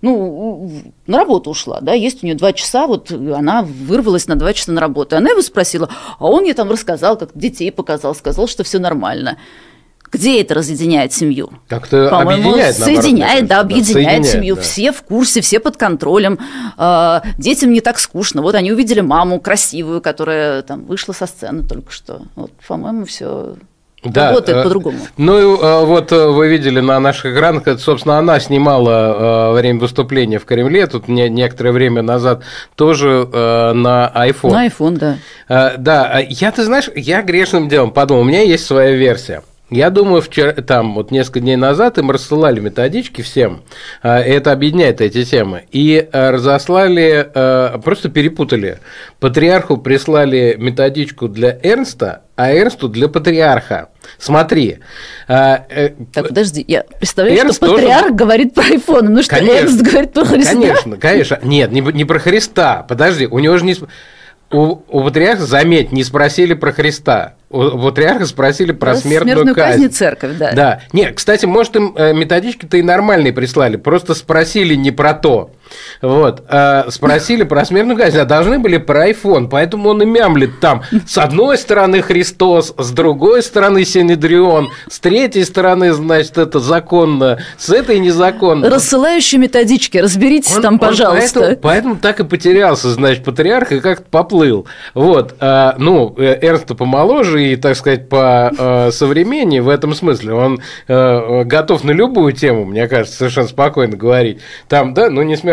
на работу ушла, да, есть у нее 2 часа, вот она вырвалась на 2 часа на работу. И она его спросила, а он ей там рассказал, как детей показал, сказал, что все нормально. Где это разъединяет семью? Как-то объединяет, соединяет, объединяет семью. Да. Все в курсе, все под контролем. Детям не так скучно. Вот они увидели маму красивую, которая там вышла со сцены только что. Вот, по-моему, все... Да, работает по-другому. Вот вы видели на наших экранах, это, собственно, она снимала во время выступления в Кремле, тут некоторое время назад, тоже на iPhone. На iPhone, да. Да, ты знаешь, я грешным делом подумал, у меня есть своя версия. Я думаю, несколько дней назад им рассылали методички всем, это объединяет эти темы, и разослали, просто перепутали. Патриарху прислали методичку для Эрнста, а Эрнсту для патриарха. Смотри. Так, подожди, я представляю, Эрнст что патриарх тоже... говорит про iPhone, потому что Эрнст говорит про Христа. Конечно. Нет, не про Христа. Подожди, у него же не... У патриарха, заметь, не спросили про Христа. У патриарха спросили про смертную казнь. Церковь, да. Да. Нет, кстати, может, им методички-то и нормальные прислали, просто спросили не про то. Вот. Спросили про смертную казнь, а должны были про iPhone, поэтому он и мямлит там. С одной стороны Христос, с другой стороны Синедрион, с третьей стороны, значит, это законно, с этой незаконно. Рассылающие методички, разберитесь там, пожалуйста. Поэтому так и потерялся, значит, патриарх и как-то поплыл. Вот. Эрнст-то помоложе и, так сказать, по современнее в этом смысле. Он готов на любую тему, мне кажется, совершенно спокойно говорить. Там, да, не смертная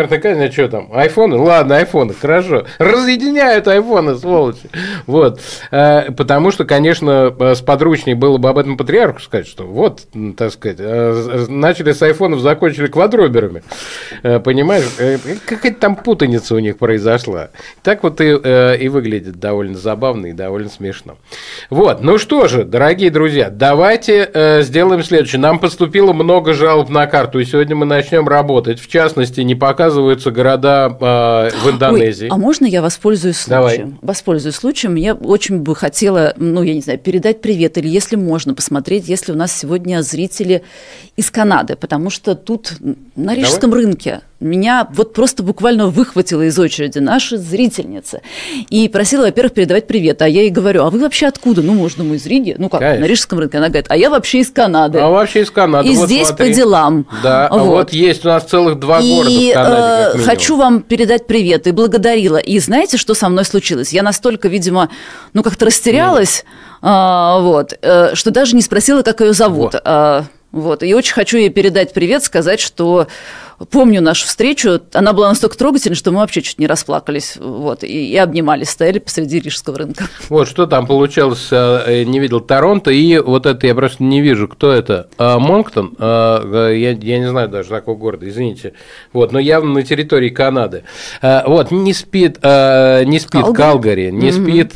смертной казни, а что там? Айфоны? Ладно, айфоны, хорошо. Разъединяют айфоны, сволочи. Вот. Потому что, конечно, сподручнее было бы об этом патриарху сказать, что вот, так сказать, начали с айфонов, закончили квадроберами. Понимаешь? Какая-то там путаница у них произошла. Так вот и выглядит довольно забавно и довольно смешно. Вот. Ну что же, дорогие друзья, давайте сделаем следующее. Нам поступило много жалоб на карту, и сегодня мы начнем работать. В частности, не показываются города в Индонезии. Ой, а можно я воспользуюсь случаем? Давай. Воспользуюсь случаем. Я очень бы хотела, я не знаю, передать привет, или если можно, посмотреть, если у нас сегодня зрители из Канады, потому что тут на Рижском рынке меня вот просто буквально выхватила из очереди наша зрительница и просила, во-первых, передавать привет. А я ей говорю, а вы вообще откуда? Может, мы из Риги? Как, конечно. На Рижском рынке. Она говорит, а я вообще из Канады. А вообще из Канады. И вот здесь смотри. По делам. Да, вот есть у нас целых 2 города в Канаде. И хочу вам передать привет и благодарила. И знаете, что со мной случилось? Я настолько, видимо, как-то растерялась, что даже не спросила, как ее зовут. И очень хочу ей передать привет, сказать, что помню нашу встречу, она была настолько трогательной, что мы вообще чуть не расплакались, и обнимались, стояли посреди Рижского рынка. Вот, что там получалось, не видел Торонто, и вот это я просто не вижу, кто это, Монктон, я не знаю даже такого города, извините, но явно на территории Канады. Не спит Калгари, не спит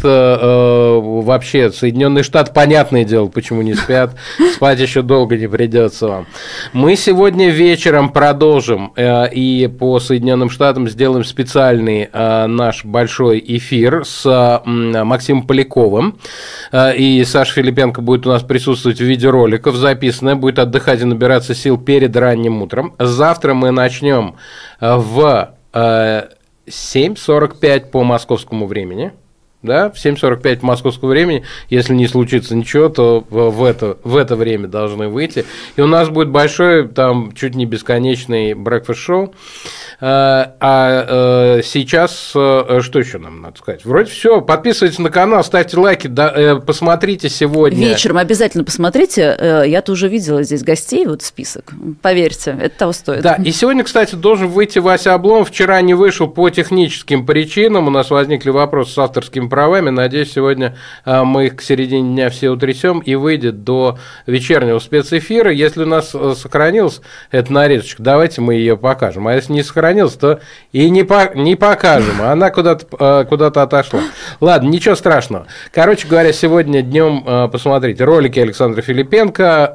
вообще Соединенные Штаты, понятное дело, почему не спят, спать еще долго не придется вам. Мы сегодня вечером продолжим и по Соединенным Штатам сделаем специальный наш большой эфир с Максимом Поляковым. И Саша Филипенко будет у нас присутствовать в виде роликов, записанное, будет отдыхать и набираться сил перед ранним утром. Завтра мы начнем в 7:45 по московскому времени. Да, в 7:45 московского времени, если не случится ничего, то в это время должны выйти. И у нас будет большой, там, чуть не бесконечный брекфаст-шоу. Сейчас, что еще нам надо сказать? Вроде все. Подписывайтесь на канал, ставьте лайки, посмотрите сегодня. Вечером обязательно посмотрите. Я-то уже видела здесь гостей, список. Поверьте, это того стоит. Да, и сегодня, кстати, должен выйти Вася Обломов. Вчера не вышел по техническим причинам. У нас возникли вопросы с авторскими правами. Надеюсь, сегодня мы их к середине дня все утрясем и выйдет до вечернего спецэфира. Если у нас сохранилась эта нарезочка, давайте мы ее покажем. А если не сохранилась, то и не покажем. Она куда-то отошла. Ладно, ничего страшного. Короче говоря, сегодня днем посмотрите ролики Александра Филипенко,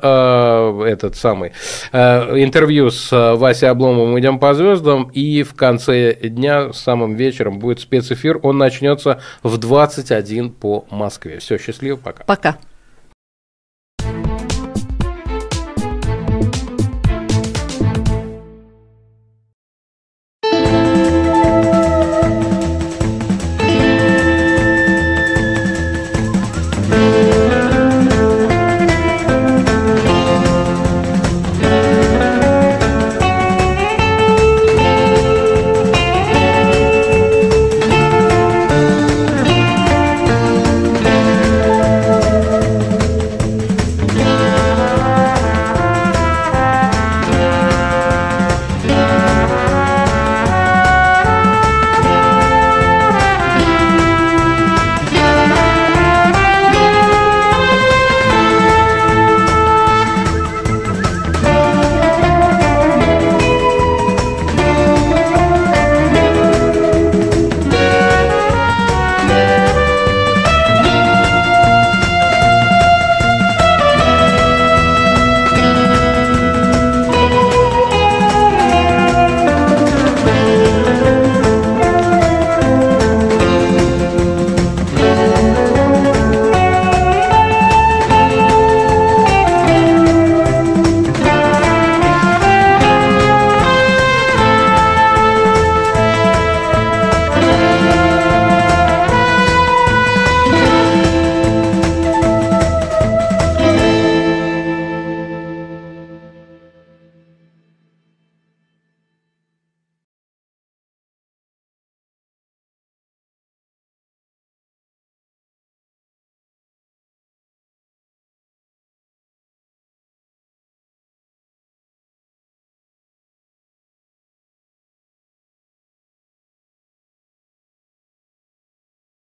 интервью с Васей Обломовым «Идем по звездам», и в конце дня, самым вечером, будет спецэфир. Он начнется в 21 по Москве. Все, счастливо, пока. Пока.